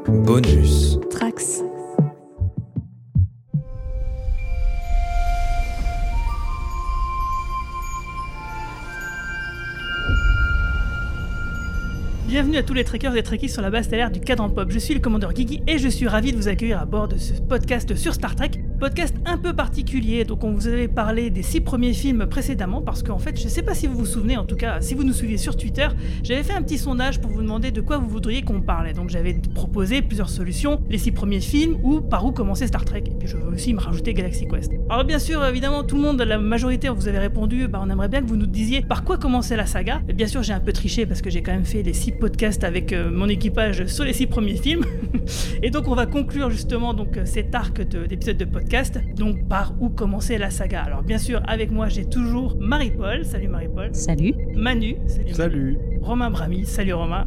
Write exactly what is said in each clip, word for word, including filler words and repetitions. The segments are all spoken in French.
Bonus. Trax. Bienvenue à tous les trekkers et trekkies sur la base stellaire du Cadran Pop. Je suis le commandeur Guigui et je suis ravi de vous accueillir à bord de ce podcast sur Star Trek. Podcast un peu particulier, donc on vous avait parlé des six premiers films précédemment, parce qu'en fait, je sais pas si vous vous souvenez, en tout cas, si vous nous suivez sur Twitter, j'avais fait un petit sondage pour vous demander de quoi vous voudriez qu'on parlait. Donc j'avais proposé plusieurs solutions, les six premiers films ou par où commencer Star Trek. Et puis je veux aussi me rajouter Galaxy Quest. Alors bien sûr, évidemment, tout le monde, la majorité, vous avez répondu, bah on aimerait bien que vous nous disiez par quoi commencer la saga. Et bien sûr, j'ai un peu triché parce que j'ai quand même fait les six podcasts avec euh, mon équipage sur les six premiers films. Et donc on va conclure justement donc cet arc de, d'épisodes de podcast. Donc par où commencer la saga. Alors bien sûr, avec moi j'ai toujours Marie-Paul. Salut Marie-Paul. Salut. Manu. Salut. Salut. Manu. Romain Brami. Salut Romain.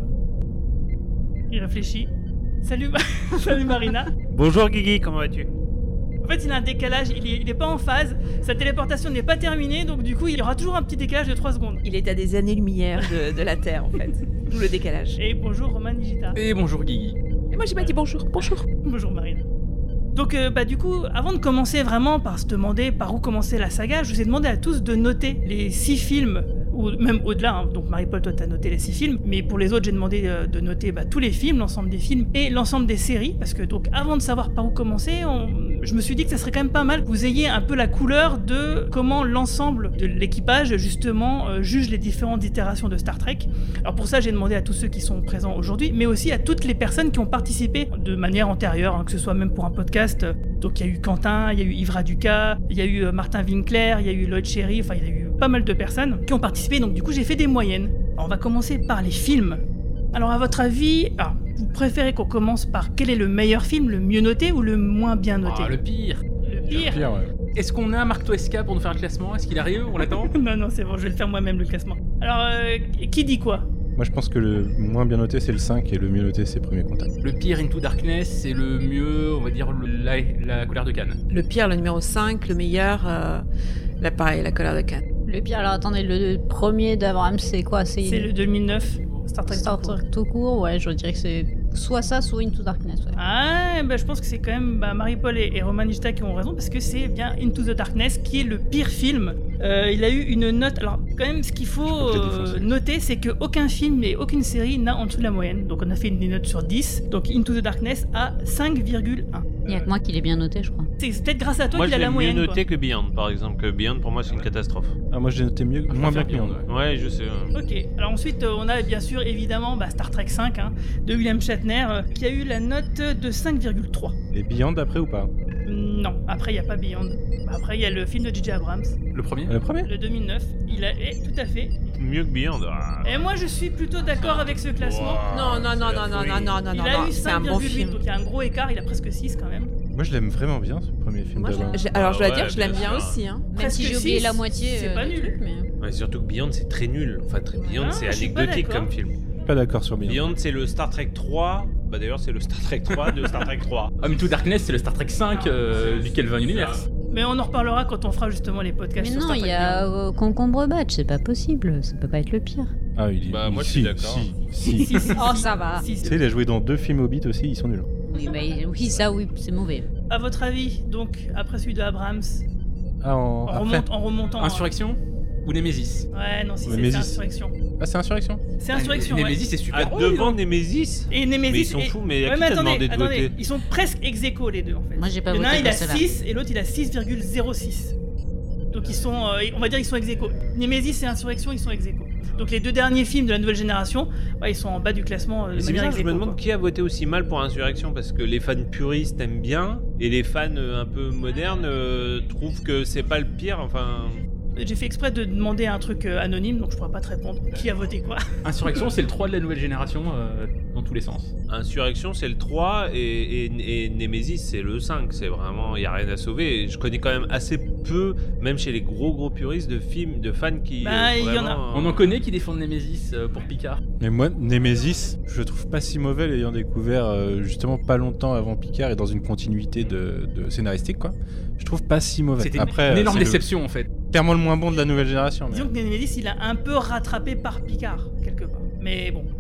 Il réfléchit. Salut, salut Marina. Bonjour Guigui, comment vas-tu ? En fait, il a un décalage, il est, il est pas en phase, sa téléportation n'est pas terminée, donc du coup, il y aura toujours un petit décalage de trois secondes. Il est à des années-lumière de, de la Terre, en fait. D'où le décalage. Et bonjour Romain Nigita. Et bonjour Guigui. Et moi, j'ai pas dit bonjour. Bonjour. Bonjour Marina. Donc, euh, bah, du coup, avant de commencer vraiment par se demander par où commencer la saga, je vous ai demandé à tous de noter les six films, ou même au-delà, hein. Donc Marie-Paul, toi, t'as noté les six films, mais pour les autres, j'ai demandé euh, de noter bah, tous les films, l'ensemble des films et l'ensemble des séries, parce que donc, avant de savoir par où commencer, on... je me suis dit que ça serait quand même pas mal que vous ayez un peu la couleur de comment l'ensemble de l'équipage, justement, euh, juge les différentes itérations de Star Trek. Alors pour ça, j'ai demandé à tous ceux qui sont présents aujourd'hui, mais aussi à toutes les personnes qui ont participé de manière antérieure, hein, que ce soit même pour un podcast. Donc il y a eu Quentin, il y a eu Yves Raduca, il y a eu Martin Winkler, il y a eu Lloyd Cherry, enfin il y a eu pas mal de personnes qui ont participé, donc du coup j'ai fait des moyennes. Alors, on va commencer par les films. Alors à votre avis, alors, vous préférez qu'on commence par quel est le meilleur film, le mieux noté ou le moins bien noté ? Ah, le pire. Le pire. Le pire, ouais. Est-ce qu'on a Marc Toesca pour nous faire le classement ? Est-ce qu'il arrive ? On l'attend ? Non, non, c'est bon, je vais le faire moi-même le classement. Alors, euh, qui dit quoi ? Moi je pense que le moins bien noté c'est le cinq et le mieux noté c'est Premier Contact. Le pire Into Darkness, c'est le mieux, on va dire, le, la, la colère de Cannes. Le pire, le numéro cinq. Le meilleur, euh, là, pareil, la colère de Cannes. Le pire, alors attendez, le premier d'Abrams, c'est quoi ? C'est, C'est le deux mille neuf, Star Trek. Star Trek tout court, ouais, je dirais que c'est soit ça, soit Into Darkness, ouais. Ah, bah, je pense que c'est quand même bah, Marie-Paul et, et Romain Nigita qui ont raison, parce que c'est bien Into the Darkness qui est le pire film. Euh, il a eu une note. Alors, quand même, ce qu'il faut euh, noter, c'est qu'aucun film et aucune série n'a en dessous de la moyenne. Donc, on a fait une note sur dix. Donc, Into the Darkness a cinq virgule un. Il n'y a que moi qui l'ai bien noté, je crois. C'est peut-être grâce à toi moi, qu'il a la moyenne. Moi, je l'ai mieux quoi. noté que Beyond, par exemple. Que Beyond, pour moi, c'est une catastrophe. Ah, moi j'ai noté mieux, Ah, moins bien que Beyond. Beyond. Ouais, je sais. Ouais. Ok, alors ensuite, euh, on a bien sûr, évidemment, bah, Star Trek cinq hein, de William Shatner, euh, qui a eu la note de cinq virgule trois. Et Beyond après ou pas ? Non, après, il n'y a pas Beyond. Après, il y a le film de J J Abrams, Le premier Le premier le deux mille neuf. Il a. Eh, tout à fait. Mieux que Beyond. Ah. Et moi, je suis plutôt d'accord avec ce classement. Wow, Non, non, non, c'est non, la non, folie. non, non, non, Il non, a non, eu c'est un cinq bon virgule huit, film. donc il y a un gros écart, il a presque six quand même. Moi je l'aime vraiment bien ce premier film Moi, d'Abrams. j'ai- alors, je dois Ah dire que je ouais, l'aime bien bien sûr. aussi. Hein. Même Presque si j'ai oublié six, la moitié c'est euh, pas du nul. truc, mais... Ouais, surtout que Beyond, c'est très nul. Enfin, très Beyond, Ah, c'est je suis pas anecdotique d'accord. comme film. Pas d'accord sur Beyond. Beyond, c'est le Star Trek trois. Bah, d'ailleurs, c'est le Star Trek trois de Star Trek trois. Into Darkness, c'est le Star Trek cinq euh, du Kelvin Universe. Mais on en reparlera quand on fera justement les podcasts Mais sur non, Star il Trek. y a euh, Concombre Batch, c'est pas possible, ça peut pas être le pire. Ah, il est. Bah, moi, je si, suis d'accord. Si, si. Si, si, Oh, si. ça va. Si, Tu si. sais, il a joué dans deux films Hobbit aussi, ils sont nuls. Oui, bah, oui, ça, oui, c'est mauvais. À votre avis, donc, après celui de Abrams, Ah, en. en, après remonte, en remontant. Insurrection ou Nemesis? Ouais, non, si Ouais, c'est, c'est Nemesis. Insurrection. Ah, c'est Insurrection. C'est Insurrection, ouais. Nemesis, c'est super Ah, drôle. devant non Nemesis. Et Nemesis. Mais ils sont et- fous, mais à Ouais, qui mais t'a attendez, demandé de attendez, voter ? ils sont presque ex aequo les deux en fait. Moi, j'ai pas Il y en a un, voté il a pour celle-là. six et l'autre il a six virgule zéro six. Donc ils sont, euh, on va dire, ils sont ex aequo. Nemesis et Insurrection, ils sont ex aequo. Donc les deux derniers films de la nouvelle génération, ouais, ils sont en bas du classement. euh, de Mais c'est manière bizarre, ex je me aequo, demande quoi. qui a voté aussi mal pour Insurrection, parce que les fans puristes aiment bien et les fans euh, un peu modernes euh, trouvent que c'est pas le pire. Enfin, J'ai fait exprès de demander un truc euh, anonyme, donc je pourrais pas te répondre. Qui a voté quoi? Insurrection, c'est le trois de la nouvelle génération euh, dans tous les sens. Insurrection c'est le trois et, et, et Nemesis c'est le cinq. C'est vraiment, il y a rien à sauver. Et je connais quand même assez peu, même chez les gros gros puristes, de films, de fans qui. Bah, euh, il y en a. vraiment, On en connaît qui défendent Nemesis euh, pour Picard. Mais moi, Nemesis, je le trouve pas si mauvais, l'ayant découvert euh, justement pas longtemps avant Picard et dans une continuité de, de scénaristique, quoi. Je trouve pas si mauvais. C'était Après, une énorme c'est le- déception en fait. clairement le moins bon de la nouvelle génération. Mais... Disons que Nemesis il a un peu rattrapé par Picard quelque part. Mais bon,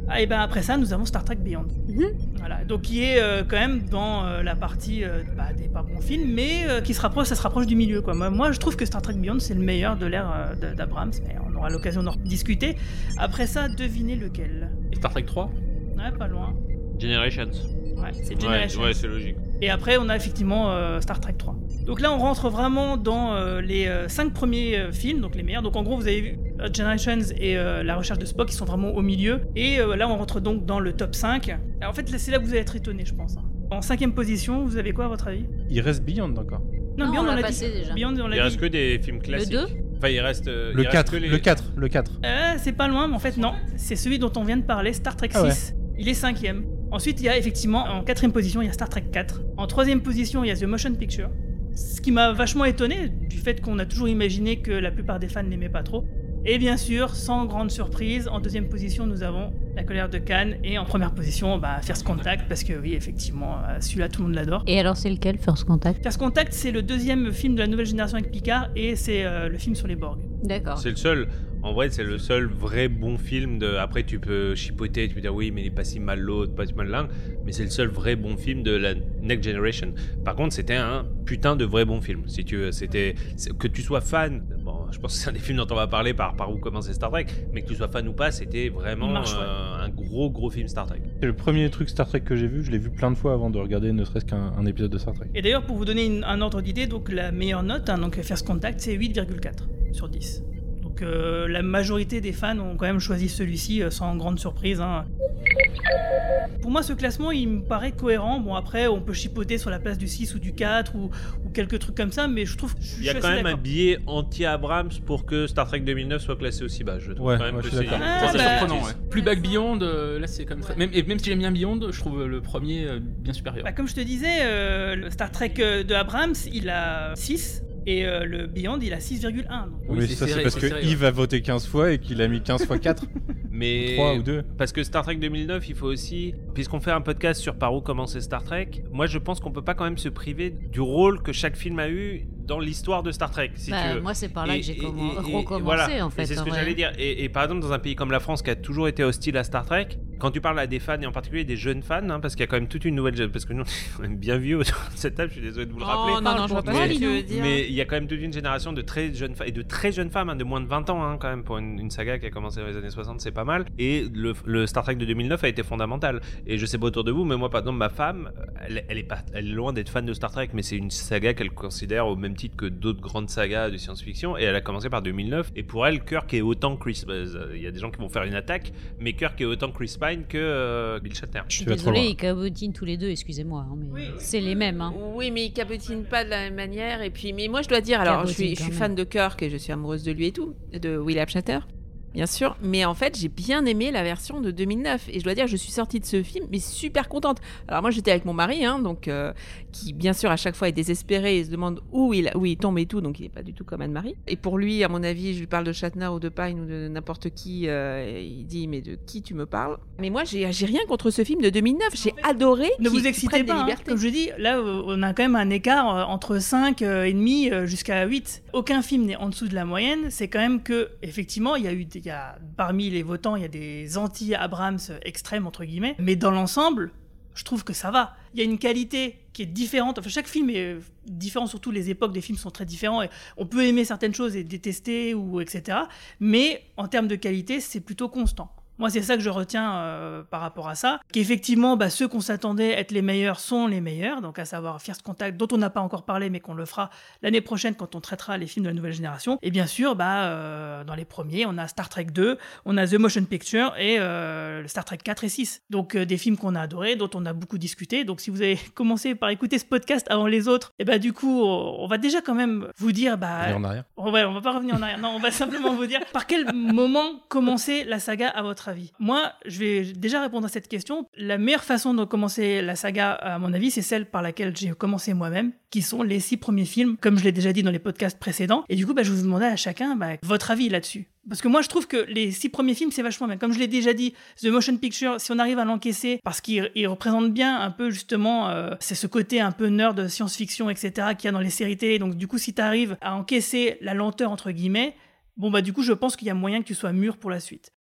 Ah, et ben après ça, nous avons Star Trek Beyond. Mhm. Voilà, donc qui est euh, quand même dans euh, la partie euh, bah, des pas bons films, mais euh, qui se rapproche, ça se rapproche du milieu, quoi. Moi, moi, je trouve que Star Trek Beyond, c'est le meilleur de l'ère euh, de- d'Abrams, mais on aura l'occasion d'en discuter. Après ça, devinez lequel. Star Trek trois. Ouais, pas loin. Generations. Ouais, c'est Ouais, Generations. ouais, c'est logique. Et après, on a effectivement euh, Star Trek trois. Donc là, on rentre vraiment dans euh, les euh, cinq premiers euh, films, donc les meilleurs. Donc en gros, vous avez vu euh, Generations et euh, La Recherche de Spock, qui sont vraiment au milieu. Et euh, là, on rentre donc dans le top cinq. Alors, en fait, là, c'est là que vous allez être étonnés, je pense. hein. En cinquième position, vous avez quoi à votre avis? Il reste Beyond encore. Non, Beyond, on l'a l'a passé dit. déjà. Beyond, on Il l'a reste dit. que des films classiques. deux Enfin, il reste. euh, il Le reste quatre, que les- le quatre, le quatre. Euh, c'est pas loin, mais en fait, non. C'est celui dont on vient de parler, Star Trek Ah ouais. six. Il est cinquième. Ensuite, il y a effectivement, en quatrième position, il y a Star Trek quatre. En troisième position, il y a The Motion Picture. Ce qui m'a vachement étonné, du fait qu'on a toujours imaginé que la plupart des fans n'aimaient pas trop. Et bien sûr, sans grande surprise, en deuxième position, nous avons La Colère de Khan. Et en première position, bah, First Contact, parce que oui, effectivement, euh, celui-là, tout le monde l'adore. Et alors, c'est lequel, First Contact? First Contact, c'est le deuxième film de la nouvelle génération avec Picard, et c'est euh, le film sur les Borg. D'accord. C'est le seul. En vrai, c'est le seul vrai bon film. De... Après, tu peux chipoter, tu peux dire oui, mais il est pas si mal l'autre, pas si mal l'un. Mais c'est le seul vrai bon film de la Next Generation. Par contre, c'était un putain de vrai bon film. Si tu veux, c'était c'est- que tu sois fan. Bon, je pense que c'est un des films dont on va parler par par où commencer Star Trek. Mais que tu sois fan ou pas, c'était Il vraiment marche, ouais. euh, un gros gros film Star Trek. C'est le premier truc Star Trek que j'ai vu. Je l'ai vu plein de fois avant de regarder ne serait-ce qu'un un épisode de Star Trek. Et d'ailleurs, pour vous donner une- un ordre d'idée, donc la meilleure note, hein, donc First Contact, c'est huit virgule quatre sur dix. Donc euh, la majorité des fans ont quand même choisi celui-ci euh, sans grande surprise. hein. Pour moi, ce classement, il me paraît cohérent. Bon, après, on peut chipoter sur la place du six ou du quatre ou, ou quelques trucs comme ça, mais je trouve. je Il y a suis quand assez même un d'accord. biais anti-Abrams pour que Star Trek deux mille neuf soit classé aussi bas. Je trouve Ouais, quand même ouais, que je suis c'est. d'accord. Ah, Ça, c'est bah, surprenant, ouais. Plus Back Beyond, euh, là c'est comme très... même, et même si j'aime bien Beyond, je trouve le premier euh, bien supérieur. Bah, comme je te disais, euh, le Star Trek euh, de Abrams, il a six. Et euh, le Beyond, il a six virgule un. donc. Oui, mais c'est ça, c'est serré, parce c'est que serré, Yves a voté quinze fois et qu'il a mis quinze fois quatre. Mais trois ou deux. Parce que Star Trek deux mille neuf, il faut aussi, puisqu'on fait un podcast sur par où commencer Star Trek, moi je pense qu'on peut pas quand même se priver du rôle que chaque film a eu dans l'histoire de Star Trek, si Bah, tu veux. moi, c'est par là Et- que j'ai et- commen- et- et- recommencé, voilà. en fait. Et c'est ce en que vrai. j'allais dire. Et, et par exemple, dans un pays comme la France qui a toujours été hostile à Star Trek, quand tu parles à des fans et en particulier des jeunes fans, hein, parce qu'il y a quand même toute une nouvelle, parce que nous on est bien vieux autour de cette table, je suis désolé de vous le rappeler. Oh non, non, je vois pas Mais- ce que tu veux dire. Mais il y a quand même toute une génération de très jeunes femmes, et de très jeunes femmes, hein, de moins de vingt ans, hein, quand même, pour une, une saga qui a commencé dans les années soixante, c'est pas mal. Et le, le Star Trek de deux mille neuf a été fondamental. Et je sais pas autour de vous, mais moi, par exemple, ma femme, elle, elle est, pas, elle est loin d'être fan de Star Trek, mais c'est une saga qu'elle considère au même titre que d'autres grandes sagas de science-fiction. Et elle a commencé par deux mille neuf. Et pour elle, Kirk est autant Chris. Il y a des gens qui vont faire une attaque, mais Kirk est autant Chris Pine que euh, Bill Shatner. Je suis Tu vas trop désolée, loin. ils cabotinent tous les deux, excusez-moi. hein, mais Oui. c'est les mêmes. Hein. Oui, mais il cabotine pas de la même manière. Et puis, mais moi, je dois dire, alors, je Cabotine suis, je suis quand fan même. de Kirk et je suis amoureuse de lui et tout, de William Shatner, bien sûr. Mais en fait, j'ai bien aimé la version de deux mille neuf. Et je dois dire, je suis sortie de ce film, mais super contente. Alors moi, j'étais avec mon mari, hein, donc euh, qui, bien sûr, à chaque fois est désespéré et se demande où il, où il tombe et tout. Donc, il est pas du tout comme Anne-Marie. Et pour lui, à mon avis, je lui parle de Shatner ou de Pine ou de n'importe qui. euh, il dit, mais de qui tu me parles? Mais moi, j'ai j'ai rien contre ce film de deux mille neuf. J'ai adoré. Ne qu'il vous excitez prenne des pas, hein. libertés. Comme je dis, là euh, on a quand même un écart euh, entre cinq euh, et demi euh, jusqu'à huit. Aucun film n'est en dessous de la moyenne, c'est quand même que effectivement, il y a eu des- il y a parmi les votants, il y a des anti-Abrams extrêmes entre guillemets, mais dans l'ensemble, je trouve que ça va. Il y a une qualité qui est différente. Enfin, chaque film est euh, différent, surtout les époques des films sont très différents. Et on peut aimer certaines choses et détester ou et cetera. Mais en termes de qualité, c'est plutôt constant. Moi, c'est ça que je retiens euh, par rapport à ça. Qu'effectivement, bah, ceux qu'on s'attendait être les meilleurs sont les meilleurs, donc à savoir First Contact, dont on n'a pas encore parlé, mais qu'on le fera l'année prochaine quand on traitera les films de la nouvelle génération. Et bien sûr, bah, euh, dans les premiers, on a Star Trek deux, on a The Motion Picture et euh, Star Trek quatre et six. Donc euh, des films qu'on a adorés, dont on a beaucoup discuté. Donc si vous avez commencé par écouter ce podcast avant les autres, et bah, du coup, on va déjà quand même vous dire... Bah, Et en arrière. on va, on va pas revenir en arrière. Non, on va simplement vous dire par quel moment commencer la saga à votre avis. Moi, je vais déjà répondre à cette question. La meilleure façon de commencer la saga, à mon avis, c'est celle par laquelle j'ai commencé moi-même, qui sont les six premiers films, comme je l'ai déjà dit dans les podcasts précédents. Et du coup, bah, je vais vous demander à chacun bah, votre avis là-dessus. Parce que moi, je trouve que les six premiers films, c'est vachement bien. Comme je l'ai déjà dit, The Motion Picture, si on arrive à l'encaisser, parce qu'il il représente bien un peu justement, euh, c'est ce côté un peu nerd de science-fiction, et cetera, qu'il y a dans les séries télé. Donc du coup, si tu arrives à encaisser la lenteur, entre guillemets, bon bah du coup, je pense qu'il y a moyen que tu sois mûr pour la suite.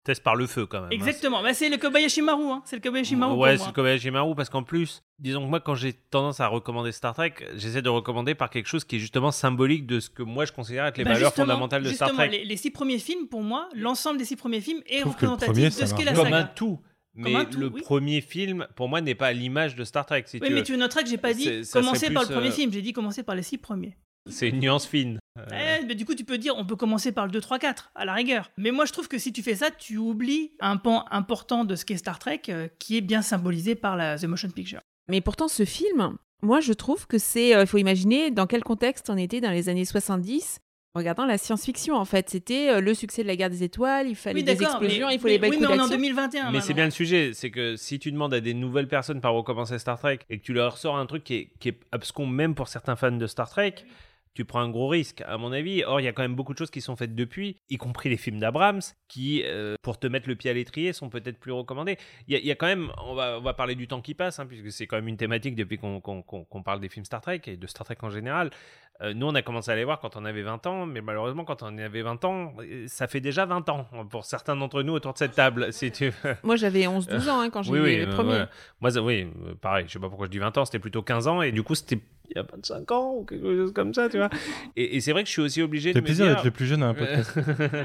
Test par le feu quand même. Exactement, hein. bah, c'est le Kobayashi Maru, hein. c'est le Kobayashi Maru. Ouais, pour c'est moi. le Kobayashi Maru parce qu'en plus, disons que moi quand j'ai tendance à recommander Star Trek, j'essaie de recommander par quelque chose qui est justement symbolique de ce que moi je considère être les Bah, valeurs justement, fondamentales de justement, Star Trek. Les, les six premiers films, pour moi, l'ensemble des six premiers films est trouve que le représentatif premier, de ça ce qu'est la marche Comme un saga. tout. Comme Mais un tout, le oui. premier film, pour moi, n'est pas à l'image de Star Trek, si Oui, tu mais veux. tu noteras que j'ai pas dit C'est- ça commencer serait par le plus, premier euh, film, j'ai dit commencer par les six premiers. C'est une nuance fine. Euh, Eh, mais du coup, tu peux dire, on peut commencer par le deux, trois, quatre, à la rigueur. Mais moi, je trouve que si tu fais ça, tu oublies un pan important de ce qu'est Star Trek, euh, qui est bien symbolisé par la The Motion Picture. Mais pourtant, ce film, moi, je trouve que c'est. Il faut imaginer dans quel contexte on était dans les années soixante-dix. Regardant la science-fiction, en fait, c'était euh, le succès de la guerre des étoiles, il fallait Oui, des d'accord, explosions, mais, il fallait des mais, belles oui, coups mais on est en d'action. deux mille vingt et un. Mais c'est maintenant. bien le sujet, c'est que si tu demandes à des nouvelles personnes par recommencer Star Trek et que tu leur sors un truc qui est, qui est abscon même pour certains fans de Star Trek, tu prends un gros risque, à mon avis. Or, il y a quand même beaucoup de choses qui sont faites depuis, y compris les films d'Abrams, qui, euh, pour te mettre le pied à l'étrier, sont peut-être plus recommandés. Il y, a- il y a quand même, on va, on va parler du temps qui passe, hein, puisque c'est quand même une thématique depuis qu'on, qu'on- qu'on- qu'on parle des films Star Trek et de Star Trek en général. Euh, nous, on a commencé à les voir quand on avait vingt ans, mais malheureusement, quand on avait vingt ans, euh, ça fait déjà vingt ans pour certains d'entre nous autour de cette table, si tu veux. Moi, j'avais onze douze ans hein, quand j'ai Oui, vu oui, le euh, premier. ouais. Moi, ça- oui, euh, pareil, je sais pas pourquoi je dis vingt ans, c'était plutôt quinze ans, et du coup, c'était il y a vingt-cinq ans, ou quelque chose comme ça, tu vois. Et, et c'est vrai que je suis aussi obligé de C'est me plaisir dire... d'être le plus jeune à un podcast.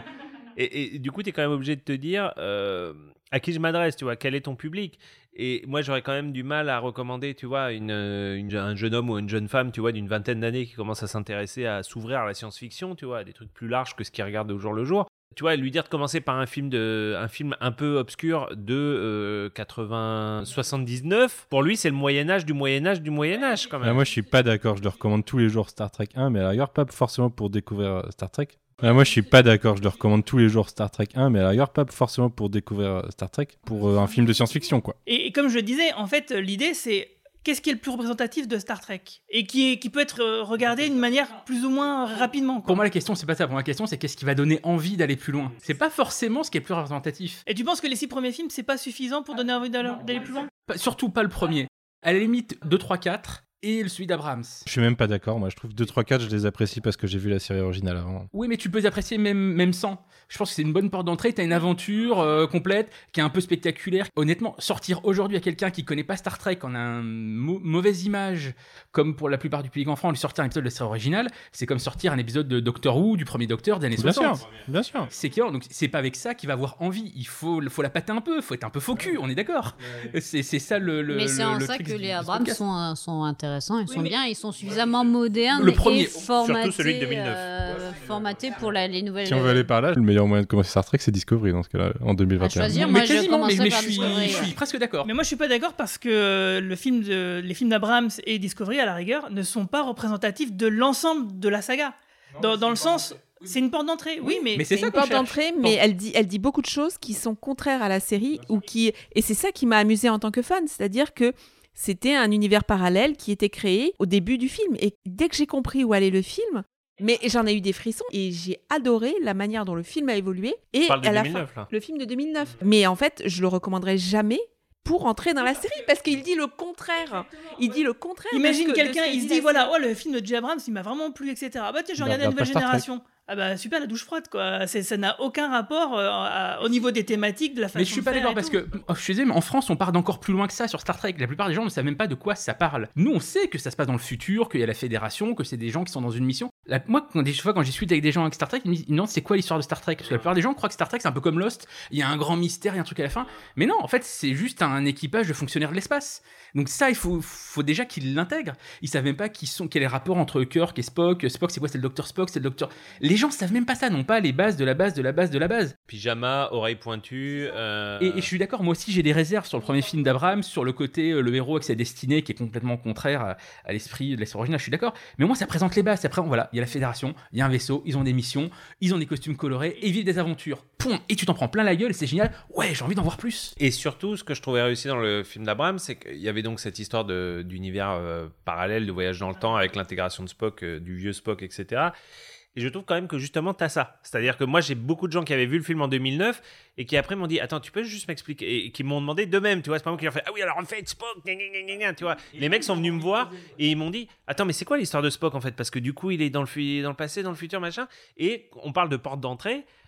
et, et du coup, tu es quand même obligé de te dire euh, à qui je m'adresse, tu vois, quel est ton public. Et moi, j'aurais quand même du mal à recommander, tu vois, une, une- un jeune homme ou une jeune femme, tu vois, d'une vingtaine d'années qui commence à s'intéresser, à s'ouvrir à la science-fiction, tu vois, à des trucs plus larges que ce qu'il regarde au jour le jour. Tu vois, lui dire de commencer par un film, de, un film un peu obscur de euh, quatre-vingts soixante-dix-neuf, pour lui, c'est le Moyen-Âge du Moyen-Âge du Moyen-Âge, quand même. Ah, moi, je suis pas d'accord. Je le recommande tous les jours Star Trek un, mais à la rigueur, pas forcément pour découvrir euh, Star Trek. Ah, moi, je suis pas d'accord. Je le recommande tous les jours Star Trek un, mais à la rigueur, pas forcément pour découvrir euh, Star Trek, pour euh, un film de science-fiction, quoi. Et, et comme je le disais, en fait, l'idée, c'est qu'est-ce qui est le plus représentatif de Star Trek et qui, est, qui peut être euh, regardé d'une manière plus ou moins rapidement. Quoi. Pour moi, la question, c'est pas ça. Pour moi, la question, c'est qu'est-ce qui va donner envie d'aller plus loin. C'est pas forcément ce qui est le plus représentatif. Et tu penses que les six premiers films, c'est pas suffisant pour donner envie d'aller d'aller plus loin? Pas- Surtout pas le premier. À la limite, deux, trois, quatre et celui d'Abrams. Je suis même pas d'accord. Moi, je trouve que deux, trois, quatre, je les apprécie parce que j'ai vu la série originale avant. Oui, mais tu peux les apprécier même, même sans. Je pense que c'est une bonne porte d'entrée. T'as une aventure euh, complète qui est un peu spectaculaire. Honnêtement, sortir aujourd'hui à quelqu'un qui connaît pas Star Trek en a une mau- mauvaise image, comme pour la plupart du public en France, lui sortir un épisode de la série originale, c'est comme sortir un épisode de Doctor Who, du premier Docteur des années Bien soixante. sûr, bien sûr. C'est clair, donc c'est pas avec ça qu'il va avoir envie. Il faut, faut la pâter un peu, faut être un peu faux cul, on est d'accord. C'est, c'est ça le, le. Mais c'est le- en le ça truc que du- les du Abrams podcast. sont, euh, sont intéressants, ils sont mais- bien, ils sont suffisamment modernes Le premier, et formatés, surtout celui de deux mille neuf. euh, formatés pour la- les nouvelles. Si on veut aller par là, le meilleur moyen de commencer Star Trek, c'est Discovery dans ce cas-là, en deux mille vingt et un. À choisir. Non, Moi, mais je quasiment, mais, commencerai mais par je suis, Discovery, je suis ouais. presque d'accord. Mais moi, je suis pas d'accord parce que euh, le film de, les films d'Abrams et Discovery, à la rigueur, ne sont pas représentatifs de l'ensemble de la saga. Dans, dans le sens, c'est une porte d'entrée, oui, mais, Mais c'est C'est ça une qu'on porte cherche. d'entrée, mais elle dit, elle dit beaucoup de choses qui sont contraires à la série ou qui, et c'est ça qui m'a amusé en tant que fan, c'est-à-dire que c'était un univers parallèle qui était créé au début du film. Et dès que j'ai compris où allait le film, mais j'en ai eu des frissons et j'ai adoré la manière dont le film a évolué. Et On parle de à la deux mille neuf, fin, là. le film de deux mille neuf. Mais en fait, je le recommanderais jamais pour entrer dans la série parce qu'il dit le contraire. Il dit le contraire. de imagine ce que- quelqu'un, de ce que il se la dit voilà, oh, le film de J. Abrams, il m'a vraiment plu, et cetera. Bah tiens, je Bah, regardais la regarde nouvelle pas Star Trek. génération. Ah bah super, la douche froide, quoi. C'est, ça n'a aucun rapport euh, à- au niveau des thématiques, de la façon Mais je suis de pas faire d'accord et parce tout. que oh, je suis désolé, mais en France, on part d'encore plus loin que ça sur Star Trek. La plupart des gens ne savent même pas de quoi ça parle. Nous, on sait que ça se passe dans le futur, qu'il y a la Fédération, que c'est des gens qui sont dans une mission. La- moi, quand des fois, quand j'y suis avec des gens avec Star Trek, ils me disent, ils me demandent c'est quoi l'histoire de Star Trek. Parce que la plupart des gens croient que Star Trek, c'est un peu comme Lost. Il y a un grand mystère, il y a un truc à la fin. Mais non, en fait, c'est juste un équipage de fonctionnaires de l'espace. Donc ça, il faut, faut déjà qu'ils l'intègrent. Ils savent même pas qui sont, quel est le rapport entre Kirk et Spock. Spock, c'est quoi? C'est le docteur Spock, c'est le docteur. Les gens savent même pas ça, non pas les bases de la base de la base de la base. Pyjama, oreilles pointues. euh, Et, et je suis d'accord, moi aussi j'ai des réserves sur le premier film d'Abrams, sur le côté euh, le héros avec sa destinée qui est complètement contraire à, à l'esprit de l'histoire originale, je suis d'accord. Mais moi ça présente les bases. Après, voilà, il y a la Fédération, il y a un vaisseau, ils ont des missions, ils ont des costumes colorés et ils vivent des aventures. Point. Et tu t'en prends plein la gueule et c'est génial. Ouais, j'ai envie d'en voir plus. Et surtout, ce que je trouvais réussi dans le film d'Abrams, c'est qu'il y avait donc cette histoire de, d'univers euh, parallèle, de voyage dans le temps, avec l'intégration de Spock, euh, du vieux Spock, et cetera. Et je trouve quand même que justement, t'as ça. C'est-à-dire que moi, j'ai beaucoup de gens qui avaient vu le film en deux mille neuf et qui après m'ont dit « Attends, tu peux juste m'expliquer ?» et qui m'ont demandé d'eux-mêmes, tu vois. C'est pas moi qui leur fait « Ah oui, alors en fait, Spock, gna, gna, gna, gna, gna, tu vois. » Les mecs sont venus me voir et ils m'ont dit « Attends, mais c'est quoi l'histoire de Spock, en fait ? Parce que du coup, il est dans le, fu- dans le passé, dans le futur, machin. » Et on parle de porte d'entrée.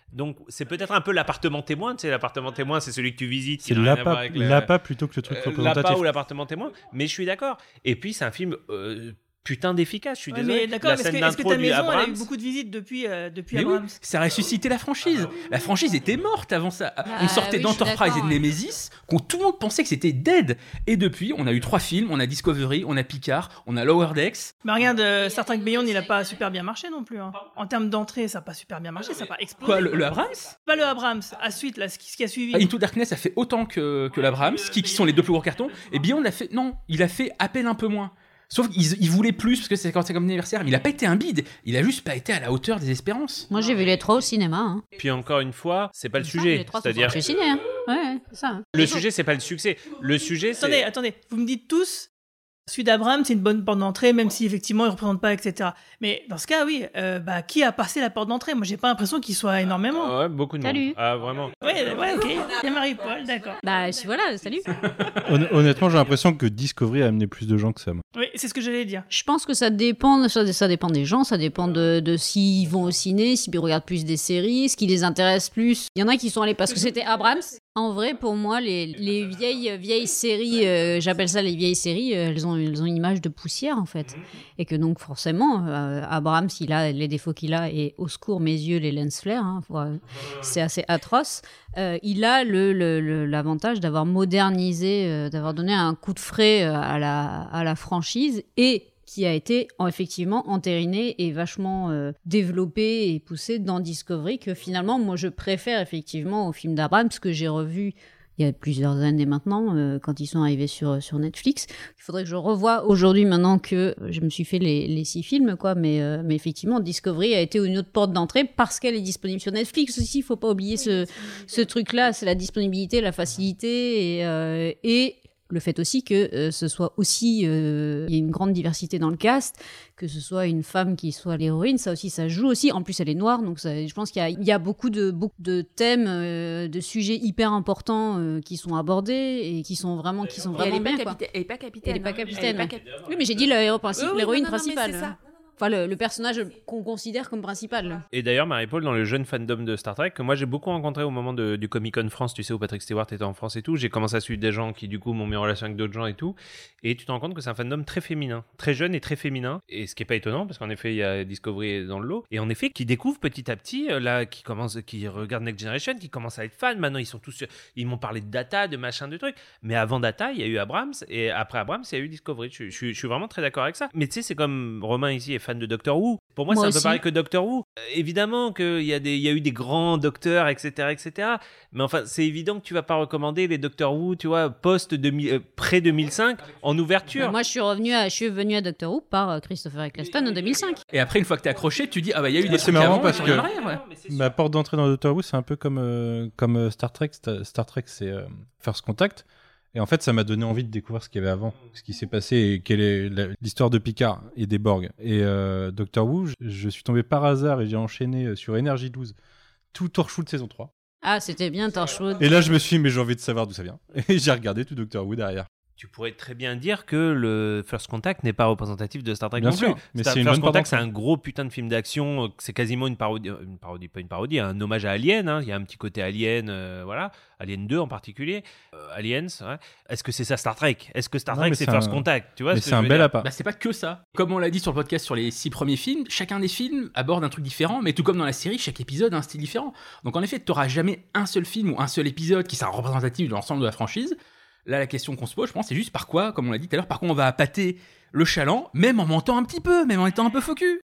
Donc c'est peut-être un peu l'appartement témoin, tu sais, l'appartement témoin c'est celui que tu visites. C'est qui n'a rien à voir l'appât, avec le- l'appât plutôt que le truc euh, représentatif. l'appât ou l'appartement témoin, mais je suis d'accord. Et puis c'est un film euh, putain d'efficace, je suis Ouais, désolé. mais d'accord, La mais est-ce que, scène est-ce que d'intro ta du maison, elle a eu Abrams, beaucoup de visites depuis, euh, depuis Mais oui, Abrams? ça a ressuscité la franchise. La franchise était morte avant ça. Ah, on sortait oui, je suis d'Enterprise et de d'accord, ouais. Nemesis, qu'on tout le monde pensait que c'était dead. Et depuis, on a eu trois films, on a Discovery, on a Picard, on a Lower Decks. Mais regarde, euh, Star Trek Beyond, il a pas super bien marché non plus. Hein. En termes d'entrée, ça a pas super bien marché, ça a pas explosé. Quoi, le, le Abrams Pas le Abrams, à suite, là, ce qui, ce qui a suivi. Ah, Into Darkness a fait autant que, que l'Abrams, qui, qui sont les deux plus gros cartons. Et Beyond a fait, non, il a fait à peine un peu moins. Sauf qu'ils ils voulaient plus, parce que c'est quand c'est comme anniversaire. Mais il a pas été un bide, il a juste pas été à la hauteur des espérances. Moi, j'ai vu les trois au cinéma. Hein. Puis encore une fois, c'est pas le Il me semble, sujet. Les trois sont C'est-à-dire, sortis au ciné. Hein. Ouais, ouais, c'est ça. hein. le sujet c'est pas le succès. Le sujet c'est. Attendez, attendez, vous me dites tous, celui d'Abrams, c'est une bonne porte d'entrée, même si effectivement il ne représente pas, et cetera. Mais dans ce cas, oui, euh, bah, qui a passé la porte d'entrée? Moi, j'ai pas l'impression qu'il soit énormément. Ah ouais, beaucoup de Salut. monde. Ah vraiment. Ouais, ouais, ok. Il y a Marie-Paul, d'accord. Bah, si, voilà, salut. Hon- Honnêtement, j'ai l'impression que Discovery a amené plus de gens que ça. moi. Oui, c'est ce que j'allais dire. Je pense que ça dépend, ça, ça dépend des gens, ça dépend de, de s'ils vont au ciné, s'ils regardent plus des séries, ce qui les intéresse plus. Il y en a qui sont allés parce que c'était Abrams. En vrai, pour moi, les, les vieilles, vieilles séries, euh, j'appelle ça les vieilles séries, euh, elles, ont, elles ont une image de poussière, en fait. Et que donc, forcément, euh, Abrams, il a les défauts qu'il a, et au secours, mes yeux, les lens flares, hein, faut, euh, c'est assez atroce. Euh, il a le, le, le- l'avantage d'avoir modernisé, euh, d'avoir donné un coup de frais euh, à la, à la franchise, et qui a été en- effectivement entériné et vachement euh, développé et poussé dans Discovery, que finalement, moi, je préfère effectivement au film d'Abrams, que j'ai revu il y a plusieurs années maintenant, euh, quand ils sont arrivés sur, sur Netflix. Il faudrait que je revoie aujourd'hui, maintenant que je me suis fait les, les six films, quoi. Mais, euh, mais effectivement, Discovery a été une autre porte d'entrée parce qu'elle est disponible sur Netflix aussi. Il ne faut pas oublier ce, ce truc-là, c'est la disponibilité, la facilité et... euh, et le fait aussi que euh, ce soit aussi, euh, il y a une grande diversité dans le cast, que ce soit une femme qui soit l'héroïne, ça aussi, ça joue aussi. En plus, elle est noire, donc ça, je pense qu'il y a, il y a beaucoup de, beaucoup de thèmes, euh, de sujets hyper importants euh, qui sont abordés et qui sont vraiment, qui sont Et elle vraiment est pas bien, quoi. capita- elle est pas capitaine. Elle est pas hein. capitaine, Elle est pas ouais. cap- Oui, mais j'ai dit le héros principal, Oui, oui, l'héroïne non, non, non, mais principale. c'est ça. Enfin, le, le personnage qu'on considère comme principal. Et d'ailleurs, Marie-Paul, dans le jeune fandom de Star Trek, que moi j'ai beaucoup rencontré au moment de- du Comic-Con France, tu sais, où Patrick Stewart était en France et tout, j'ai commencé à suivre des gens qui, du coup, m'ont mis en relation avec d'autres gens et tout. Et tu te rends compte que c'est un fandom très féminin, très jeune et très féminin. Et ce qui est pas étonnant, parce qu'en effet, il y a Discovery dans le lot. Et en effet, qui découvrent petit à petit, euh, là, qui commencent, qui regardent Next Generation, qui commencent à être fans. Maintenant, ils sont tous, ils m'ont parlé de Data, de machin, de trucs. Mais avant Data, il y a eu Abrams. Et après Abrams, il y a eu Discovery. Je, je- je suis vraiment très d'accord avec ça. Mais tu sais, c'est comme Romain ici est fan de Doctor Who. Pour moi, Moi c'est un peu aussi. pareil que Doctor Who. Euh, évidemment qu'il y, a des- il y a eu des grands docteurs, et cetera, et cetera. Mais enfin, c'est évident que tu vas pas recommander les Doctor Who, tu vois, post pré deux mille cinq en ouverture. Moi, je suis revenu à, je suis venu à Doctor Who par euh, Christopher Eccleston en deux mille cinq. Et après, une fois que t'es accroché, tu dis, ah bah il y a eu des Ah, c'est trucs marrant avant, parce tu que- reviens en arrière, ouais. Ma porte d'entrée dans Doctor Who, c'est un peu comme, euh, comme euh, Star Trek. Sta- Star Trek, c'est euh, First Contact. Et en fait, ça m'a donné envie de découvrir ce qu'il y avait avant, ce qui s'est passé et quelle est la- l'histoire de Picard et des Borg. Et euh, Doctor Who, je, je suis tombé par hasard et j'ai enchaîné euh, sur Energy douze, tout Torchwood saison trois. Ah, c'était bien Torchwood. Et là, je me suis dit, mais j'ai envie de savoir d'où ça vient. Et j'ai regardé tout Doctor Who derrière. Tu pourrais très bien dire que le First Contact n'est pas représentatif de Star Trek Bien non sûr, plus. mais Star- c'est une First bonne Contact, c'est porte un gros putain de film d'action. euh, C'est quasiment une parodie, euh, une parodie, pas une parodie, un hommage à Alien. hein. Il y a un petit côté Alien, euh, voilà, Alien deux en particulier. Euh, Aliens, ouais. Est-ce que c'est ça Star Trek? Est-ce que Star Non, Trek mais c'est c'est First un- Contact? Tu vois Mais ce que c'est un je veux bel dire appât. Bah, c'est pas que ça. Comme on l'a dit sur le podcast sur les six premiers films, chacun des films aborde un truc différent, mais tout comme dans la série, chaque épisode a un style différent. Donc en effet, t'auras jamais un seul film ou un seul épisode qui sera représentatif de l'ensemble de la franchise. Là, la question qu'on se pose, je pense, c'est juste par quoi, comme on l'a dit tout à l'heure, par quoi on va appâter le chaland, même en mentant un petit peu, même en étant un peu faux cul.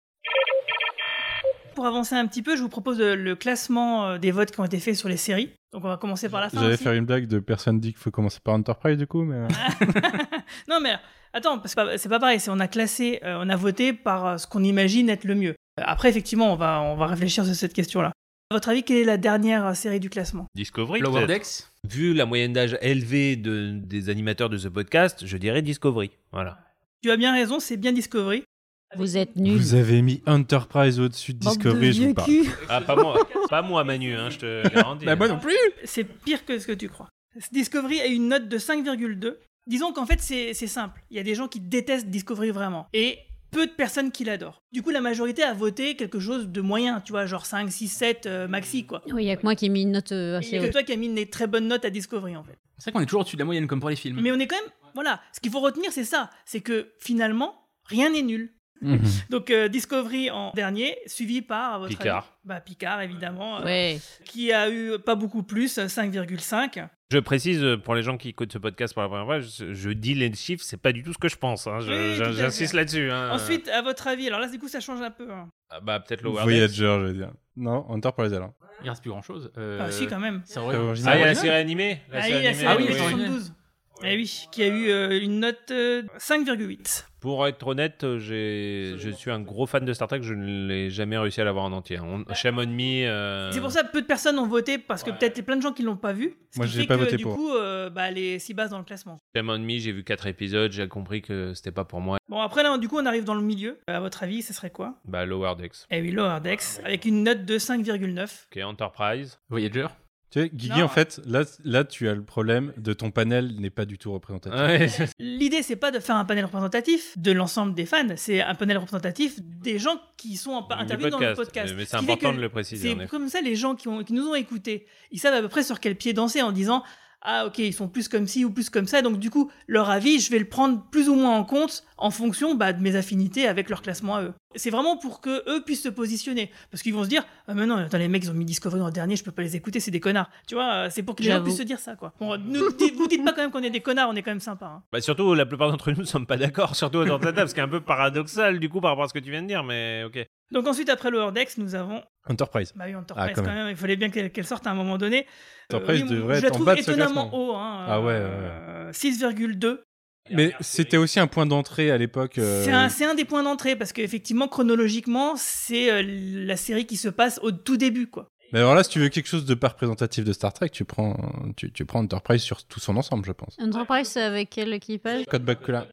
Pour avancer un petit peu, je vous propose euh, le classement euh, des votes qui ont été faits sur les séries. Donc on va commencer par la fin. J'allais aussi. faire une blague de personne dit qu'il faut commencer par Enterprise du coup, mais euh, Non mais attends, parce que c'est pas- c'est pas pareil. C'est on a classé, euh, on a voté par euh, ce qu'on imagine être le mieux. Euh, Après, effectivement, on va on va réfléchir sur cette question-là. À votre avis, quelle est la dernière euh, série du classement? Discovery. Lower peut-être. Decks. Vu la moyenne d'âge élevée de, des animateurs de ce podcast, je dirais Discovery. Voilà. Tu as bien raison, c'est bien Discovery. Vous êtes nuls. vous avez mis Enterprise au-dessus de Bande Discovery, de je vous vieux parle. culs. Ah, pas moi, pas moi Manu, hein, je te garantis. Bah, moi non plus. C'est pire que ce que tu crois. Discovery a une note de cinq virgule deux. Disons qu'en fait, c'est c'est simple. Il y a des gens qui détestent Discovery vraiment. Et peu de personnes qui l'adorent. Du coup, la majorité a voté quelque chose de moyen, tu vois, genre cinq, six, sept euh, maxi, quoi. Oui, il y a que moi qui ai mis une note euh, Et assez il y a que haute. toi qui as mis une très bonne note à Discovery, en fait. C'est vrai qu'on est toujours au-dessus de la moyenne comme pour les films. Mais on est quand même... Voilà, ce qu'il faut retenir, c'est ça. C'est que, finalement, rien n'est nul. Mhm. Donc, euh, Discovery en dernier, suivi par, à votre Picard. avis, bah, Picard, évidemment, euh, Ouais. qui a eu pas beaucoup plus, cinq virgule cinq. Je précise euh, pour les gens qui écoutent ce podcast pour la première fois, je, je dis les chiffres, c'est pas du tout ce que je pense. Hein. Je- Oui, je- tout à J'insiste fait. là-dessus. Hein. Ensuite, à votre avis, alors là, du coup, ça change un peu. Hein. Ah, bah peut-être Lower Decks. Voyager, je veux dire. Non, Enterprise alors. Il reste plus grand-chose. Euh... Ah, si, quand même. C'est C'est vrai. original. Ah, il y a la original série animée. La Ah, série oui, la animée, série Ah oui, animée c'est soixante-douze. Eh oui, qui a eu euh, une note euh, cinq virgule huit. Pour être honnête, euh, j'ai- je suis un gros fan de Star Trek, je ne l'ai jamais réussi à l'avoir en entier. On... Shame on me. euh, C'est pour ça que peu de personnes ont voté, parce que peut-être il y a plein de gens qui l'ont pas vu. Ce Moi, qui j'ai fait pas que, voté du pour. coup, euh, bah, elle est si basse dans le classement. Shame on me, j'ai vu quatre épisodes, j'ai compris que c'était pas pour moi. Bon, après, là, du coup, on arrive dans le milieu. À votre avis, ce serait quoi? Bah Lower Decks. Eh oui, Lower Decks, avec une note de cinq virgule neuf. Ok, Enterprise. Voyager. Tu sais, Guigui, Non. en fait, là, là, tu as le problème de ton panel n'est pas du tout représentatif. Ouais. L'idée, c'est pas de faire un panel représentatif de l'ensemble des fans, c'est un panel représentatif des gens qui sont en- Du intervenus dans le podcast. Mais, mais c'est Ce qui fait important que de le préciser. en C'est effet. comme ça, les gens qui, ont, qui nous ont écoutés, ils savent à peu près sur quel pied danser en disant ah ok, ils sont plus comme ci ou plus comme ça, donc du coup, leur avis, je vais le prendre plus ou moins en compte en fonction bah, de mes affinités avec leur classement à eux. C'est vraiment pour que eux puissent se positionner, parce qu'ils vont se dire ah mais non, attends, les mecs ils ont mis Discovery en dernier, je peux pas les écouter, c'est des connards. Tu vois, euh, c'est pour que les gens J'avoue. puissent se dire ça quoi. Bon, ne dites- vous dites pas quand même qu'on est des connards, on est quand même sympa. Hein. Bah surtout, la plupart d'entre nous ne sommes pas d'accord, surtout autour de la table, ce qui est un peu paradoxal du coup par rapport à ce que tu viens de dire, mais ok. Donc ensuite après Lower Decks, nous avons Enterprise. bah oui, Enterprise Ah, quand quand même. même. Il fallait bien qu'elle qu'elle sorte à un moment donné. Enterprise oui, devrait je être la en trouve bas de ce étonnamment classement. haut. Hein, Ah ouais, ouais, euh, six virgule deux. Mais c'était aussi un point d'entrée à l'époque. euh, C'est un, c'est un des points d'entrée parce qu'effectivement, chronologiquement, c'est euh, la série qui se passe au tout début, quoi. Mais alors là, si tu veux quelque chose de pas représentatif de Star Trek, tu prends, tu, tu prends Enterprise sur tout son ensemble, je pense. Enterprise, c'est avec quel équipage? Code Bakula.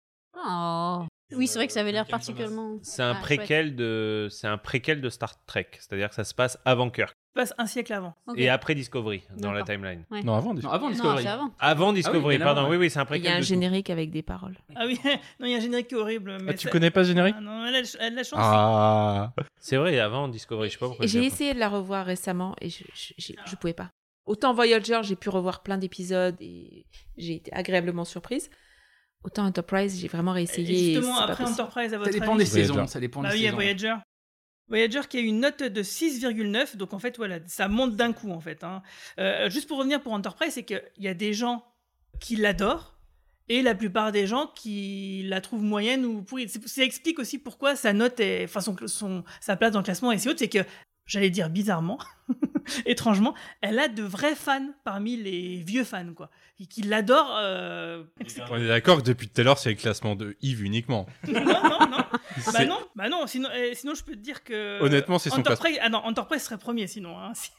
Oh. Oui, c'est vrai que ça avait l'air particulièrement. C'est un Ah, préquel de, c'est un préquel de Star Trek, c'est-à-dire que ça se passe avant Kirk Ça se passe un siècle avant. chouette. Ok. et après Discovery dans la D'accord. timeline. Ouais. Non, avant. Non, avant Non, Discovery. c'est avant. Avant Discovery, mais non, pardon. ouais. Oui, oui, c'est un Il préquel. y a un de tout. générique avec des paroles. Ah oui, non, il y a un générique qui est horrible. Mais Ah, tu ça- connais pas ce générique? Ah non, elle a, elle a de la chance. Ah. C'est vrai, avant Discovery, je sais pas pourquoi. Et je j'ai dis essayé de la revoir récemment et je, je, j'ai- je pouvais pas. Autant Voyager, j'ai pu revoir plein d'épisodes et j'ai été agréablement surprise. Autant Enterprise, j'ai vraiment Et réessayé. et justement, c'est pas après possible. Enterprise, à Ça votre dépend avis des Voyager. saisons. Ça dépend Bah des oui, il y a saisons. Voyager. Voyager qui a eu une note de six virgule neuf, donc en fait, voilà, ça monte d'un coup, en fait. Hein. Euh, juste pour revenir pour Enterprise, c'est qu'il y a des gens qui l'adorent et la plupart des gens qui la trouvent moyenne ou pourrie. C'est- Ça explique aussi pourquoi sa note est, enfin, son, son- sa place dans le classement est si haute, c'est que, j'allais dire bizarrement, étrangement, elle a de vrais fans parmi les vieux fans, quoi, qui, qui l'adorent. euh, On est d'accord que depuis tout à l'heure, c'est le classement de Yves uniquement. non, non, non. Bah C'est- non, bah non, sinon, euh, sinon je peux te dire que. Honnêtement, c'est son Enterprise, ah non, Enterprise serait premier sinon. Hein. Si-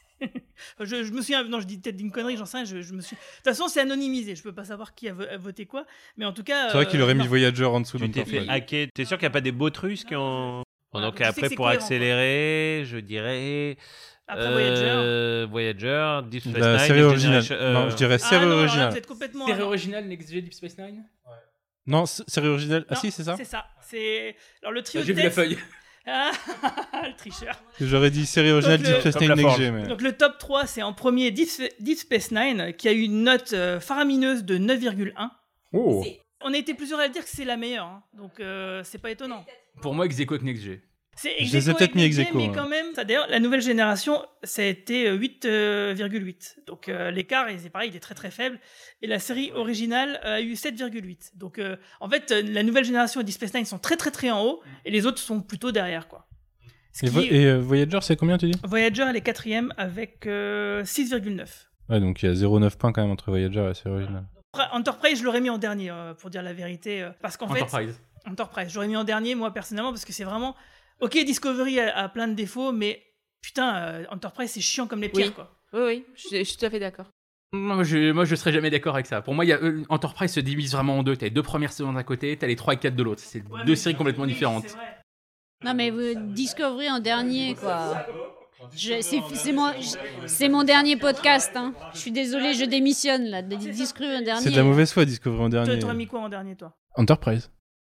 je, je me souviens, non, je dis peut-être une connerie, j'en sais rien. Je, je me suis. De toute façon, c'est anonymisé. Je peux pas savoir qui a, vo- a voté quoi, mais en tout cas. C'est vrai qu'il euh, aurait mis non. Voyager en dessous Tu t'es d'Enterprise. fait hacker. T'es sûr qu'il n'y a pas des bots russes qui ont. Bon, Ah, donc je sais que après, c'est pour cohérent, quoi. accélérer, je dirais. Après Voyager. euh, Voyager, Deep Space La Nine, série Next originale. Generation- euh, Non, je dirais Ah série non, alors là, originale. vous êtes complètement. Série non. originale Next Gen Deep Space Nine. Non, s- série originale. Ah Non, si, c'est ça. C'est ça. C'est alors le trio J'ai de vu la texte- feuille. Ah, le tricheur. J'aurais dit série originale Donc, Deep le- Space Comme Nine la Next Forge. Gen, mais... Donc le top trois, c'est en premier Deep, Deep Space Nine, qui a eu une note euh, faramineuse de neuf virgule un. Oh. On a été plusieurs à le dire que c'est la meilleure, hein. Donc euh, c'est pas étonnant. Pour moi, ex aequo avec Next Gen. C'est Je les ai ex aequo peut-être mis avec ex Next Gen, aequo, mais hein. quand même, ça, d'ailleurs, la nouvelle génération, ça a été euh, huit virgule huit. Donc euh, l'écart, et c'est pareil, il est très très faible. Et la série originale euh, a eu sept virgule huit. Donc euh, en fait, euh, la nouvelle génération et Deep Space Nine sont très très très en haut, et les autres sont plutôt derrière, quoi. Ce Et, qui- Vo- et, euh, Voyager, c'est combien, tu dis? Voyager, elle est quatrième avec euh, six virgule neuf. Ouais, donc il y a zéro virgule neuf points quand même entre Voyager et la série originale. Après, Enterprise, je l'aurais mis en dernier, euh, pour dire la vérité, euh, parce qu'en fait, Enterprise. Enterprise, j'aurais mis en dernier, moi, personnellement, parce que c'est vraiment... Ok, Discovery a, a plein de défauts, mais putain, euh, Enterprise, c'est chiant comme les pierres, Oui. quoi. Oui, oui, je, suis- je suis tout à fait d'accord. Moi je, moi, je serais jamais d'accord avec ça. Pour moi, il y a, euh, Enterprise se divise vraiment en deux. T'as les deux premières saisons d'un côté, t'as les trois et quatre de l'autre. C'est Ouais, deux mais- séries complètement oui, différentes. c'est vrai. Non, mais vous Discovery en dernier, quoi. Je- C'est c'est mon, je- c'est mon dernier podcast. Hein. Je suis désolée, je démissionne là. de Discovery en dernier. C'est de la mauvaise foi, Discovery en Toi, dernier. t'aurais mis quoi en dernier, toi? Enterprise.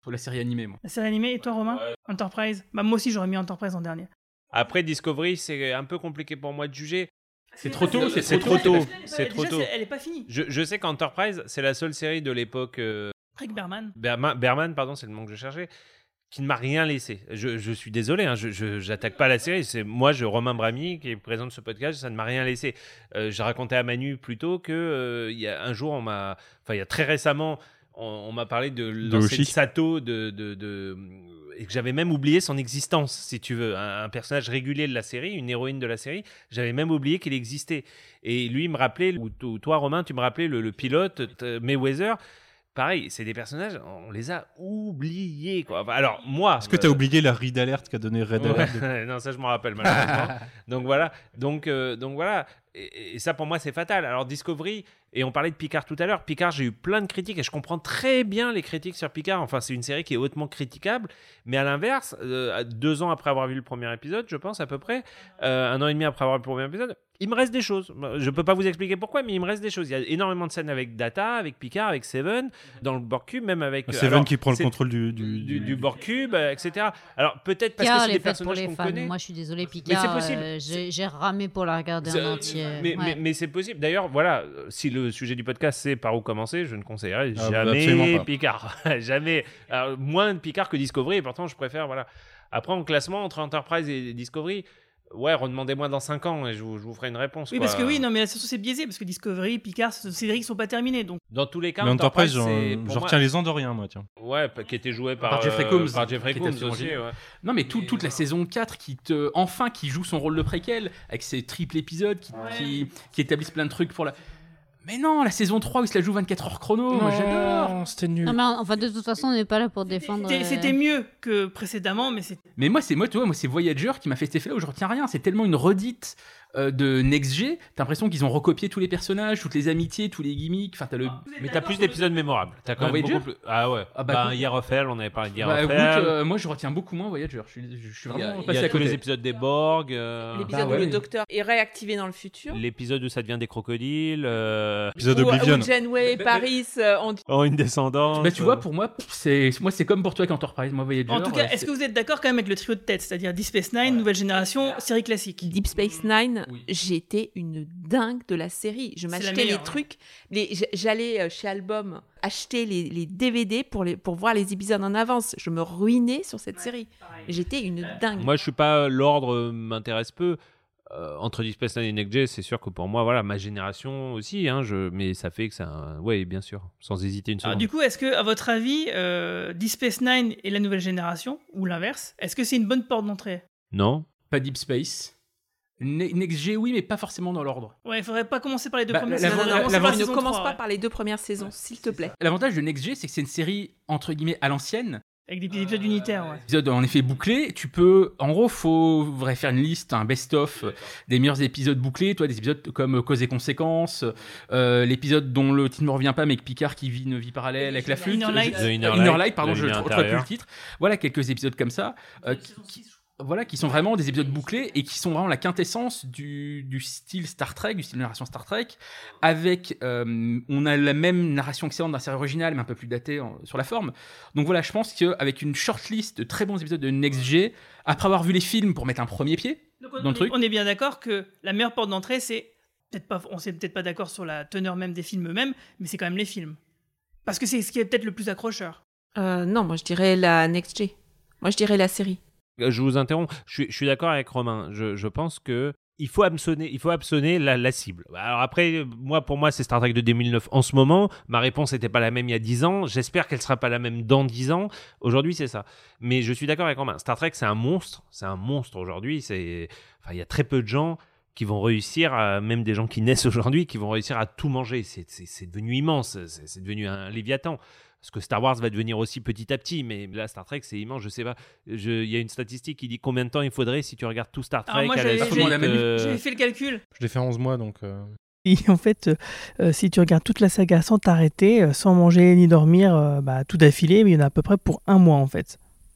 Pour la série animée, moi. La série animée, et toi, Romain ouais. Enterprise bah, moi aussi, j'aurais mis Enterprise en dernier. Après, Discovery, c'est un peu compliqué pour moi de juger. C'est trop tôt, c'est, c'est trop tôt. C'est trop déjà, tôt. C'est, elle est pas finie. Je, je sais qu'Enterprise, c'est la seule série de l'époque. Euh... Rick Berman. Berman. Berman, pardon, c'est le nom que je cherchais. Qui ne m'a rien laissé. Je, je suis désolé, hein, je, je j'attaque pas la série. C'est moi, je Romain Bramy, qui est présent de ce podcast, ça ne m'a rien laissé. Euh, j'ai raconté à Manu plus tôt que euh, il y a un jour, on m'a, enfin il y a très récemment, on, on m'a parlé de l'ancienne Sato, de, de, de, et que j'avais même oublié son existence, si tu veux, un, un personnage régulier de la série, une héroïne de la série. J'avais même oublié qu'il existait. Et lui, il me rappelait, ou, ou toi, Romain, tu me rappelais le, le pilote Mayweather. Pareil, c'est des personnages, on les a oubliés, quoi. Enfin, alors, moi... Est-ce que tu as euh... oublié la ride alert qu'a donné Red Alert ouais, Non, ça, je m'en rappelle, malheureusement. donc, voilà. Donc, euh, donc, voilà. Et, et ça, pour moi, c'est fatal. Alors, Discovery, et on parlait de Picard tout à l'heure. Picard, j'ai eu plein de critiques, et je comprends très bien les critiques sur Picard. Enfin, c'est une série qui est hautement critiquable. Mais à l'inverse, euh, deux ans après avoir vu le premier épisode, je pense, à peu près, euh, un an et demi après avoir vu le premier épisode... Il me reste des choses. Je peux pas vous expliquer pourquoi, mais il me reste des choses. Il y a énormément de scènes avec Data, avec Picard, avec Seven, dans le Borg Cube, même avec... Seven alors, qui prend le contrôle du... Du, du, du Borg Cube, euh, et cetera. Alors, peut-être parce Picard, que c'est des personnages pour les qu'on fans. connaît. Moi, je suis désolée, Picard, mais c'est possible. Euh, j'ai, j'ai ramé pour la regarder c'est, en entier. Mais, ouais. mais, mais c'est possible. D'ailleurs, voilà, si le sujet du podcast, c'est par où commencer, je ne conseillerais ah, jamais Picard. jamais. Alors, moins de Picard que Discovery, et pourtant, je préfère... Voilà. Après, en classement, entre Enterprise et Discovery... Ouais, redemandez-moi dans cinq ans et je vous, je vous ferai une réponse. Oui, quoi. parce que oui, non, mais la situation c'est biaisé parce que Discovery, Picard, ces séries qui sont pas terminées. Donc. Dans tous les cas, mais Enterprise, Enterprise je retiens les Andoriens, moi, tiens. Ouais, qui était joué par, par Jeffrey euh, Combs. Par Jeffrey Combs aussi, ouais. Non, mais tout, toute la saison quatre qui te, enfin, qui joue son rôle de préquel avec ses triples épisodes qui, ouais. qui, qui établissent plein de trucs pour la. Mais non, la saison trois où il se la joue vingt-quatre heures chrono, non, moi j'adore. C'était nul. Non, mais enfin, de toute façon, on n'est pas là pour défendre. C'était, c'était mieux que précédemment, mais c'est. Mais moi, c'est moi, tu vois, moi, c'est Voyager qui m'a fait cet effet-là où je retiens rien. C'est tellement une redite euh, de Next G. T'as l'impression qu'ils ont recopié tous les personnages, toutes les amitiés, tous les gimmicks. Enfin, t'as le. Ah, mais t'as plus d'épisodes mémorables. T'as quand non, même Voyager beaucoup plus. Ah ouais. Ah bah, bah Hierophel, on avait parlé de Hierophel. Bah, écoute, euh, moi, je retiens beaucoup moins Voyager. Je suis, je suis vraiment il y a, passé il y a à côté. Tous les épisodes des Borg. Euh... L'épisode bah, ouais. où le docteur est réactivé dans le futur. L'épisode où ça devient des crocodiles. Euh... L'épisode Oblivion. Où Janeway, bah, Paris euh, ont oh, une descendance. Bah, tu vois, pour moi, c'est moi, c'est comme pour toi avec Enterprise. Moi, Voyager. En tout cas, ouais, est-ce c'est... que vous êtes d'accord quand même avec le trio de tête, c'est-à-dire Deep Space Nine, ouais. Nouvelle génération, série classique. Deep Space Nine, oui. J'étais une dingue de la série. Je m'achetais les trucs, les, j'allais chez Album acheter les, les D V D pour, les, pour voir les épisodes en avance. Je me ruinais sur cette ouais, série. Pareil. J'étais une dingue. Moi, je suis pas... L'ordre m'intéresse peu. Euh, entre Deep Space Nine et Next Gen, c'est sûr que pour moi, voilà, ma génération aussi, hein, je... mais ça fait que c'est un... Oui, bien sûr, sans hésiter une seconde. Alors, du coup, est-ce que, à votre avis, euh, Deep Space Nine et la nouvelle génération, ou l'inverse, est-ce que c'est une bonne porte d'entrée ? Non. Pas Deep Space. Ne- Next G, oui, mais pas forcément dans l'ordre. Ouais, il faudrait pas commencer par les deux bah, premières la, saisons. la, la, la, la, saison ne commence trois, pas ouais. par les deux premières saisons, s'il te plaît. L'avantage de Next G, c'est que c'est une série, entre guillemets, à l'ancienne. Avec des petits épisodes unitaires, ouais. Épisodes en effet bouclés. Tu peux, en gros, faut faudrait faire une liste, un best-of euh, des meilleurs épisodes bouclés. Toi, des épisodes comme euh, Cause et Conséquences, euh, l'épisode dont le titre ne me revient pas, mais que Picard qui vit une vie parallèle avec la flûte. Inner Light. The Inner, Inner Light, Light, pardon, le je ne lien retrouve plus intérieur. le titre. Voilà quelques épisodes comme ça. Euh, qui, qui, voilà, qui sont vraiment des épisodes bouclés et qui sont vraiment la quintessence du, du style Star Trek, du style de narration Star Trek, avec, euh, on a la même narration excellente d'un série originale, mais un peu plus datée en, sur la forme. Donc voilà, je pense qu'avec une shortlist de très bons épisodes de Next G, après avoir vu les films pour mettre un premier pied Donc, on, dans le est, truc. on est bien d'accord que la meilleure porte d'entrée, c'est, peut-être pas, on s'est peut-être pas d'accord sur la teneur même des films eux-mêmes, mais c'est quand même les films. Parce que c'est ce qui est peut-être le plus accrocheur. Euh, non, moi je dirais la Next G. Moi je dirais la série. Je vous interromps. Je suis, je suis d'accord avec Romain. Je, je pense que il faut hameçonner, il faut hameçonner la, la cible. Alors après, moi, pour moi, c'est Star Trek de deux mille neuf en ce moment. Ma réponse n'était pas la même il y a dix ans. J'espère qu'elle ne sera pas la même dans dix ans. Aujourd'hui, c'est ça. Mais je suis d'accord avec Romain. Star Trek, c'est un monstre. C'est un monstre aujourd'hui. C'est... Enfin, il y a très peu de gens qui vont réussir, à, même des gens qui naissent aujourd'hui, qui vont réussir à tout manger. C'est, c'est, c'est devenu immense. C'est, c'est devenu un Léviathan. Parce que Star Wars va devenir aussi petit à petit, mais là, Star Trek, c'est immense, je sais pas. Il y a une statistique qui dit combien de temps il faudrait si tu regardes tout Star Trek. Alors moi, à j'avais, la j'avais, suite, euh... j'avais fait le calcul. Je l'ai fait onze mois, donc... Euh... Et en fait, euh, si tu regardes toute la saga sans t'arrêter, euh, sans manger ni dormir, euh, bah, tout d'affilée, mais il y en a à peu près pour un mois, en fait.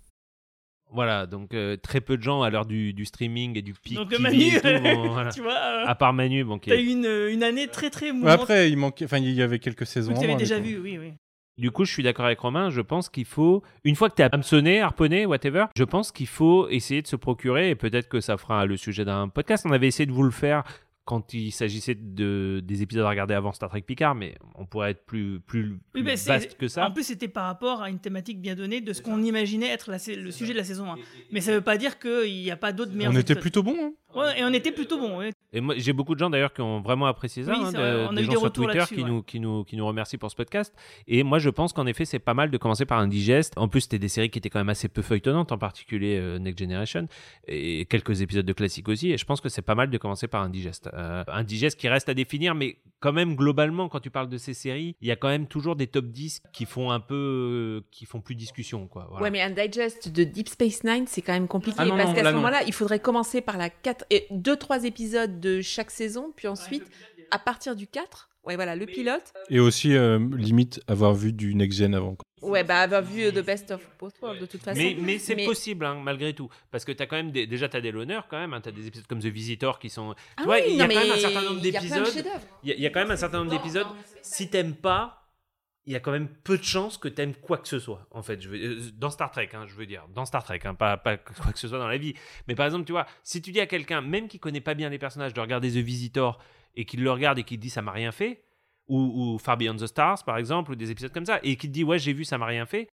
Voilà, donc euh, très peu de gens à l'heure du, du streaming et du pic Donc T V Manu, et tout, bon, voilà. tu vois, euh, à part Manu, bon, qui t'as est... eu une, une année très très Ouais, mouvementée. après, il manquait, enfin, il y avait quelques saisons. Donc tu avais avant, déjà avec, vu, oui, oui. Du coup, je suis d'accord avec Romain. Je pense qu'il faut, une fois que tu es hameçonné, harponné, whatever, je pense qu'il faut essayer de se procurer, et peut-être que ça fera le sujet d'un podcast. On avait essayé de vous le faire quand il s'agissait de, des épisodes à regarder avant Star Trek Picard, mais on pourrait être plus, plus, plus Oui, bah, vaste c'est- que ça. En plus, c'était par rapport à une thématique bien donnée de ce qu'on imaginait être la sa- le sujet de la saison un. Mais ça veut pas dire qu'il n'y a pas d'autres meilleurs On était épisodes. plutôt bons. Hein. Ouais, et on était plutôt bon. Ouais. Et moi, j'ai beaucoup de gens d'ailleurs qui ont vraiment apprécié ça, Oui, hein, c'est de- vrai, on a des eu gens des sur retours Twitter là-dessus, qui, ouais. nous, qui, nous, qui nous remercient pour ce podcast. Et moi, je pense qu'en effet, c'est pas mal de commencer par un digeste. En plus, c'était des séries qui étaient quand même assez peu feuilletonnantes, en particulier euh, Next Generation, et quelques épisodes de classiques aussi. Et je pense que c'est pas mal de commencer par un digeste. Euh, un digeste qui reste à définir, mais quand même, globalement, quand tu parles de ces séries, il y a quand même toujours des top dix qui font un peu, euh, qui font plus discussion, quoi. Voilà. Ouais, mais un digest de Deep Space Nine, c'est quand même compliqué. Ah non, parce non, qu'à là, ce non. moment-là, il faudrait commencer par la quatre et deux trois épisodes de chaque saison, puis ensuite, à partir du quatre, ouais, voilà, le pilote. Et aussi, euh, limite, avoir vu du Next Gen avant. quoi. Ouais, bah, avoir vu euh, The Best of Both Worlds, de toute façon. Mais, mais c'est Mais- possible, hein, malgré tout. Parce que t'as quand même des, déjà, tu as des l'honneur quand même. Hein, tu as des épisodes comme The Visitor qui sont. Ah tu vois, oui, il y a non, quand même un mais certain nombre il y a plein de d'épisodes. chefs-d'œuvre. Il y, a- il y a quand même un certain nombre d'épisodes. Si t'aimes pas, il y a quand même peu de chances que t'aimes quoi que ce soit. En fait, je veux, euh, dans Star Trek, hein, je veux dire, dans Star Trek, hein, pas, pas quoi que ce soit dans la vie. Mais par exemple, tu vois, si tu dis à quelqu'un, même qui connaît pas bien les personnages, de regarder The Visitor et qu'il le regarde et qu'il dit ça m'a rien fait, ou, ou Far Beyond the Stars par exemple, ou des épisodes comme ça, et qu'il te dit ouais j'ai vu ça m'a rien fait.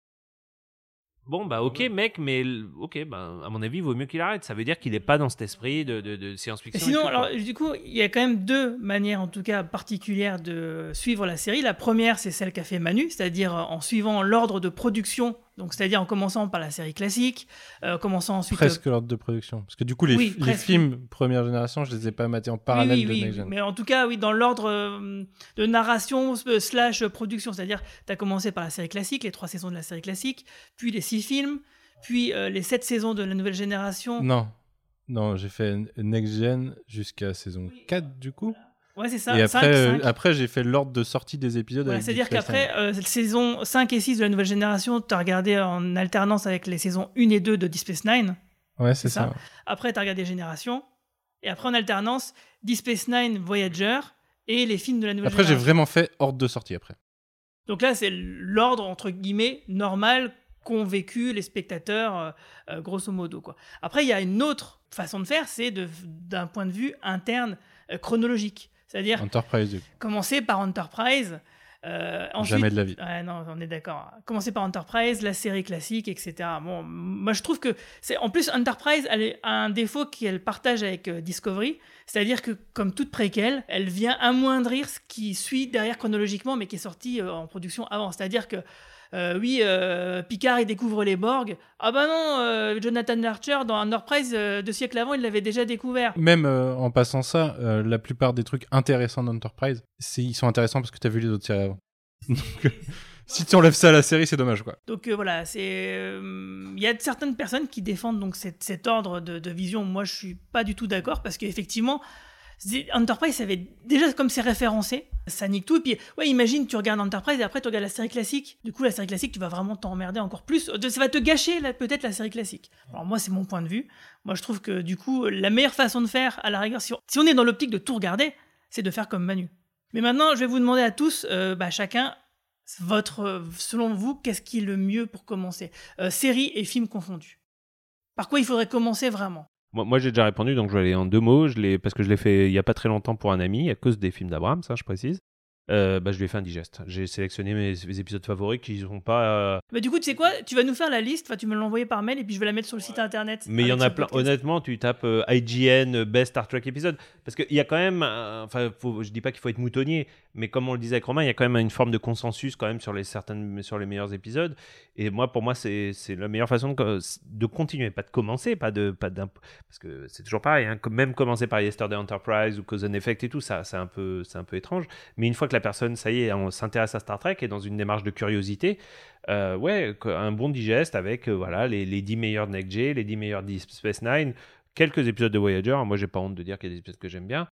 Bon, bah ok, mec, mais l- ok, bah, à mon avis, il vaut mieux qu'il arrête. Ça veut dire qu'il n'est pas dans cet esprit de, de, de Et science-fiction. sinon, et tout, alors, quoi. du coup, il y a quand même deux manières, en tout cas particulières, de suivre la série. La première, c'est celle qu'a fait Manu, c'est-à-dire euh, en suivant l'ordre de production, donc c'est-à-dire en commençant par la série classique, euh, commençant ensuite. Presque l'ordre de production. Parce que du coup, les, Oui, les presque. films première génération, je les ai pas matés en Oui, parallèle oui, de oui, Next Gen. mais en tout cas, oui, dans l'ordre euh, de narration euh, slash production, c'est-à-dire tu as commencé par la série classique, les trois saisons de la série classique, puis les six films, puis euh, les sept saisons de la nouvelle génération. Non, non, j'ai fait Next Gen jusqu'à saison quatre du coup. Ouais, c'est ça. Et cinq, après, euh, cinq. après j'ai fait l'ordre de sortie des épisodes. Voilà, avec c'est-à-dire Deep Space qu'après, euh, saison cinq et six de la nouvelle génération, tu as regardé en alternance avec les saisons un et deux de Deep Space Nine. Nine. Ouais, c'est c'est ça. ça. Après, tu as regardé Génération. Et après, en alternance, Deep Space Nine, Voyager et les films de la nouvelle Après, j'ai génération. vraiment fait ordre de sortie après. Donc là, c'est l'ordre, entre guillemets, normal qu'ont vécu les spectateurs, euh, euh, grosso modo, quoi. Après, il y a une autre façon de faire, c'est de- d'un point de vue interne, euh, chronologique. C'est-à-dire Enterprise, du coup. commencer par Enterprise. euh, ensuite, Jamais de la vie. Ouais, non, on est d'accord. Commencer par Enterprise, la série classique, et cetera. Bon, moi, je trouve que c'est en plus Enterprise, elle est- a un défaut qu'elle partage avec euh, Discovery, c'est-à-dire que comme toute préquelle, elle vient amoindrir ce qui suit derrière chronologiquement, mais qui est sorti euh, en production avant. C'est-à-dire que euh, oui, euh, Picard il découvre les Borg. Ah bah non, euh, Jonathan Archer dans Enterprise euh, deux siècles avant, il l'avait déjà découvert. Même euh, en passant ça, euh, la plupart des trucs intéressants d'Enterprise, c'est- ils sont intéressants parce que tu as vu les autres séries avant. Donc, euh, si tu enlèves ça à la série, c'est dommage, quoi. Donc euh, voilà, c'est euh, il y a certaines personnes qui défendent donc cet, cet ordre de, de vision. Moi, je suis pas du tout d'accord parce qu'effectivement, c'est- Enterprise, ça avait déjà comme c'est référencé, ça nique tout. Et puis, ouais, imagine, tu regardes Enterprise et après tu regardes la série classique. Du coup, la série classique, tu vas vraiment t'emmerder encore plus. De- Ça va te gâcher là, peut-être la série classique. Alors moi, c'est mon point de vue. Moi, je trouve que du coup, la meilleure façon de faire, à la rigueur, si on, si on est dans l'optique de tout regarder, c'est de faire comme Manu. Mais maintenant, je vais vous demander à tous, euh, bah, chacun, votre, euh, selon vous, qu'est-ce qui est le mieux pour commencer euh, Séries et films confondus. Par quoi il faudrait commencer vraiment? Moi, moi, j'ai déjà répondu, donc je vais aller en deux mots. Je l'ai, parce que je l'ai fait il n'y a pas très longtemps pour un ami, à cause des films d'Abrams, ça, je précise. Euh, bah, je lui ai fait un digeste. J'ai sélectionné mes, mes épisodes favoris qui ne sont pas. euh, Bah, du coup, tu sais quoi? Tu vas nous faire la liste, enfin, tu me l'envoyer par mail et puis je vais la mettre sur le site internet. Mais il y en avec a ce plein. podcast. Honnêtement, tu tapes euh, I G N euh, Best Star Trek Episode. Parce qu'il y a quand même. euh, Enfin, faut, je dis pas qu'il faut être moutonnier, mais comme on le disait avec Romain, il y a quand même une forme de consensus quand même sur les, certaines, sur les meilleurs épisodes. Et moi, pour moi, c'est, c'est la meilleure façon de, de continuer. Pas de commencer, pas de. Pas d'imp- parce que c'est toujours pareil. Hein, même commencer par Yesterday Enterprise ou Cause and Effect et tout, ça, c'est un peu, c'est un peu étrange. Mais une fois que la personne, ça y est, on s'intéresse à Star Trek et dans une démarche de curiosité. Euh, ouais, un bon digeste avec euh, voilà, les, les dix meilleurs de Next Gen, les dix meilleurs de Deep Space Nine, quelques épisodes de Voyager. Moi, j'ai pas honte de dire qu'il y a des épisodes que j'aime bien.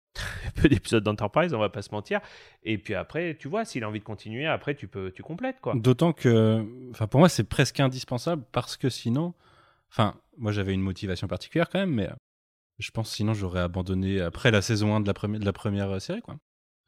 Peu d'épisodes d'Enterprise, on va pas se mentir. Et puis après, tu vois, s'il a envie de continuer, après, tu peux, tu complètes, quoi. D'autant que, enfin, pour moi, c'est presque indispensable parce que sinon, enfin, moi, j'avais une motivation particulière quand même, mais euh, je pense sinon j'aurais abandonné après la saison un de la, premi- de la première euh, série, quoi.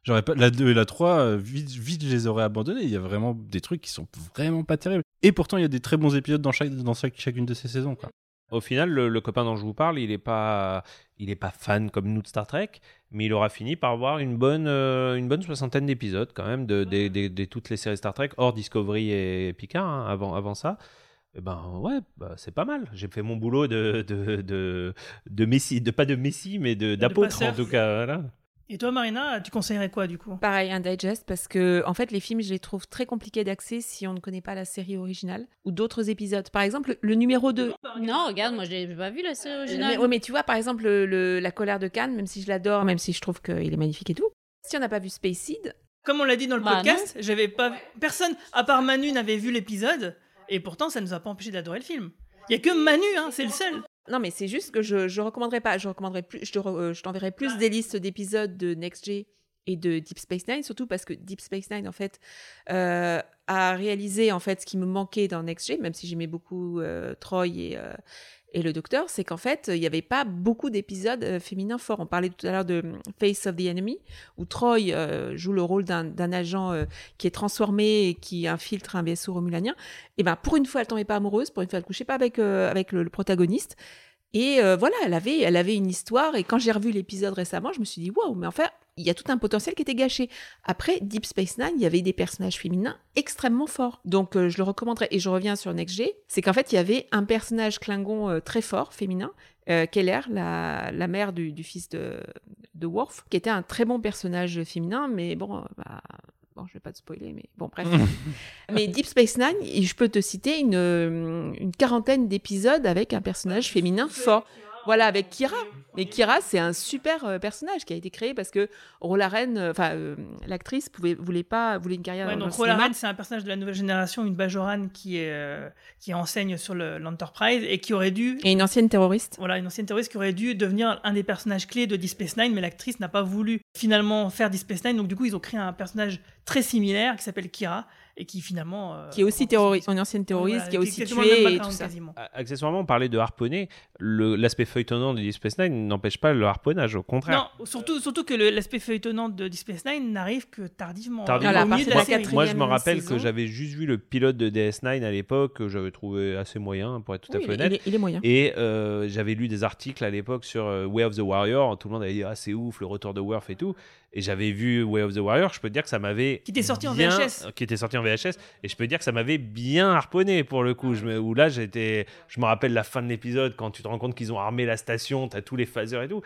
J'aurais pas la deux et la trois, euh, vite, vite je les aurais abandonnés. Il y a vraiment des trucs qui sont vraiment pas terribles. Et pourtant, il y a des très bons épisodes dans, chaque, dans chaque, chacune de ces saisons, quoi. Au final, le, le copain dont je vous parle, il est pas, il est pas fan comme nous de Star Trek, mais il aura fini par voir une bonne, euh, une bonne soixantaine d'épisodes quand même de, de, de, de toutes les séries Star Trek, hors Discovery et Picard, hein, avant, avant ça. Et ben ouais, bah, c'est pas mal. J'ai fait mon boulot de, de, de, de Messie, de, pas de Messie, mais de, d'apôtre passeur. en tout cas. Voilà. Et toi, Marina, tu conseillerais quoi du coup? Pareil, un digest, parce que en fait, les films, je les trouve très compliqués d'accès si on ne connaît pas la série originale ou d'autres épisodes. Par exemple, le numéro deux. Non, regarde, moi, je n'ai pas vu la série originale. Mais, ouais, mais tu vois, par exemple, le, le- La colère de Khan, même si je l'adore, même si je trouve qu'il est magnifique et tout, si on n'a pas vu Space Seed, Comme on l'a dit dans le Bah, podcast, j'avais pas personne à part Manu n'avait vu l'épisode et pourtant ça nous a pas empêché d'adorer le film. Il y a que Manu, hein, c'est le seul. non, mais c'est juste que je je recommanderais pas. Je recommanderais plus. Je, te re- euh, je t'enverrai plus des listes d'épisodes de Next G et de Deep Space Nine, surtout parce que Deep Space Nine, en fait, euh, a réalisé en fait ce qui me manquait dans Next G, même si j'aimais beaucoup euh, Troy et euh, et le Docteur, c'est qu'en fait, il n'y avait pas beaucoup d'épisodes euh, féminins forts. On parlait tout à l'heure de hum, Face of the Enemy, où Troy euh, joue le rôle d'un d'un agent euh, qui est transformé et qui infiltre un vaisseau romulanien. Et ben, pour une fois, elle tombait pas amoureuse, pour une fois, elle couchait pas avec, euh, avec le, le protagoniste. Et euh, voilà, elle avait, elle avait une histoire. Et quand j'ai revu l'épisode récemment, je me suis dit, waouh, mais en fait, il y a tout un potentiel qui était gâché. Après, Deep Space Nine, il y avait des personnages féminins extrêmement forts. Donc, euh, je le recommanderais. Et je reviens sur Next G, c'est qu'en fait, il y avait un personnage Klingon euh, très fort, féminin, euh, Keller, la, la mère du, du fils de, de Worf, qui était un très bon personnage féminin, mais bon, euh, bah, bon, je vais pas te spoiler, mais bon, bref. Mais Deep Space Nine, et je peux te citer une, euh, une quarantaine d'épisodes avec un personnage féminin fort. Voilà, avec Kira. Mais Kira, c'est un super euh, personnage qui a été créé parce que Rolaren, enfin, euh, l'actrice pouvait, voulait pas, voulait une carrière Ouais, dans donc le cinéma. Rolaren, c'est un personnage de la nouvelle génération, une Bajoran qui est euh, qui enseigne sur le- l'Enterprise et qui aurait dû Et une ancienne terroriste. voilà, une ancienne terroriste qui aurait dû devenir un des personnages clés de Deep Space Nine, mais l'actrice n'a pas voulu finalement faire Deep Space Nine, donc du coup ils ont créé un personnage très similaire qui s'appelle Kira et qui finalement euh, Qui est aussi terroriste, une ancienne terroriste, voilà, qui a aussi exactement le même tué et background tout ça. quasiment. A- Accessoirement, on parlait de harponner. Le- L'aspect feuilletonnant de Deep Space Nine n'empêche pas le harponnage, au contraire. Non, surtout, surtout que le- l'aspect feuilletonnant de Deep Space Nine n'arrive que tardivement. Tardivement. Voilà, au à milieu de partir la de la série. quatrième. Moi, je me rappelle saison. que j'avais juste vu le pilote de D S neuf à l'époque, que j'avais trouvé assez moyen, pour être tout à Oui, fait il, honnête. il est, il est moyen. Et euh, j'avais lu des articles à l'époque sur euh, Way of the Warrior. Tout le monde avait dit ah c'est ouf le retour de Worf et tout. Et j'avais vu Way of the Warrior. Je peux te dire que ça m'avait Qui était sorti en bien- V H S. qui était sorti en V H S. Et je peux te dire que ça m'avait bien harponné pour le coup. Je me, où là j'étais, je me rappelle la fin de l'épisode quand tu te rends compte qu'ils ont armé la station, t'as tous les phasers et tout.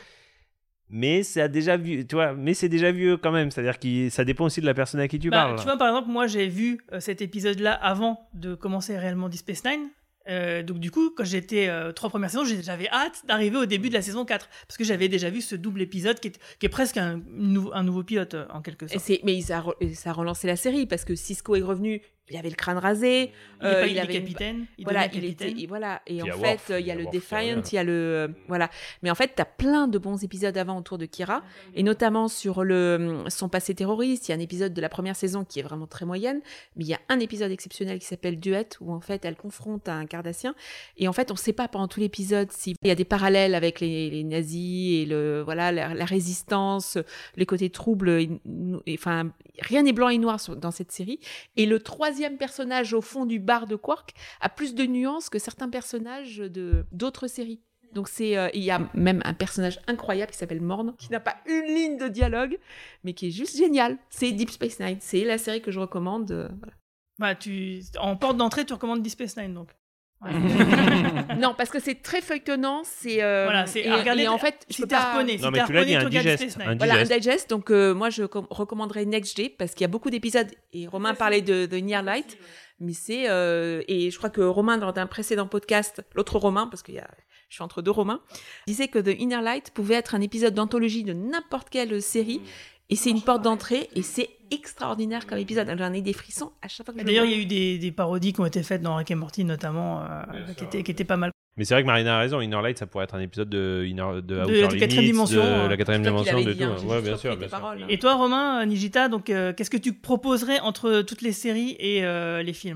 Mais c'est a déjà vu, tu vois. Mais c'est déjà vieux quand même. C'est-à-dire que ça dépend aussi de la personne à qui tu Bah, parles. tu vois, par exemple, moi j'ai vu euh, cet épisode-là avant de commencer réellement Deep Space Nine. Euh, donc du coup, quand j'étais euh, trois premières saisons, j'ai- j'avais hâte d'arriver au début de la saison quatre. Parce que j'avais déjà vu ce double épisode qui est, qui est presque un, nou- un nouveau pilote euh, en quelque Et sorte. c'est, mais ça a, re- ça a relancé la série parce que Cisco est revenu, il avait le crâne rasé. Il, est euh, pas, il il est avait une- capitaine. Il Voilà, devient il était, capitaine. il- voilà. Et Puis en il y a fait, Worf, euh, il y a il y a le Worf qui Defiant, revient. il y a le, euh, voilà. Mais en fait, t'as plein de bons épisodes avant autour de Kira, et notamment sur le son passé terroriste. Il y a un épisode de la première saison qui est vraiment très moyenne, mais il y a un épisode exceptionnel qui s'appelle Duet où en fait elle confronte un Cardassien, et en fait on sait pas pendant tout l'épisode s'il y a des parallèles avec les, les nazis et le voilà la, la résistance, les côtés troubles. et- et- Enfin, rien n'est blanc et noir sur- dans cette série. Et le troisième personnage au fond du bar de Quark a plus de nuances que certains personnages de d'autres séries. Donc c'est euh, il y a même un personnage incroyable qui s'appelle Morn, qui n'a pas une ligne de dialogue, mais qui est juste génial. C'est Deep Space Nine, c'est la série que je recommande. euh, voilà. Bah, tu... En porte d'entrée, tu recommandes Deep Space Nine donc. Ouais. Non, parce que c'est très feuilletonnant, c'est euh, Voilà, c'est et, à regarder- et en fait, je si peux t'es pas- harponné, Non, si mais t'es tu l'as harponné, dit, un tu regardes digest, Deep Space un Nine. digest. Voilà, un digest. Donc, euh, moi, je com- recommanderais Next G parce qu'il y a beaucoup d'épisodes. Et Romain parlait de, de Near Light. Mais c'est. euh, et je crois que Romain, dans un précédent podcast, l'autre Romain, parce que y a, je suis entre deux Romains, disait que The Inner Light pouvait être un épisode d'anthologie de n'importe quelle série. Et c'est une porte d'entrée. Et c'est extraordinaire comme épisode. J'en ai des frissons à chaque fois que je le D'ailleurs, vois. il y a eu des, des parodies qui ont été faites dans Rick et Morty notamment, euh, qui, étaient, qui étaient pas mal. Mais c'est vrai que Marina a raison, Inner Light, ça pourrait être un épisode de, Inner, de, De- Outer de quatrième Limits, dimension, de hein. la quatrième C'est toi qui dimension, l'avais de dit, hein, tout. j'ai Ouais, juste bien repris sûr, tes bien sûr. paroles, hein. Et toi, Romain, euh, Nigita, donc euh, qu'est-ce que tu proposerais entre toutes les séries et euh, les films?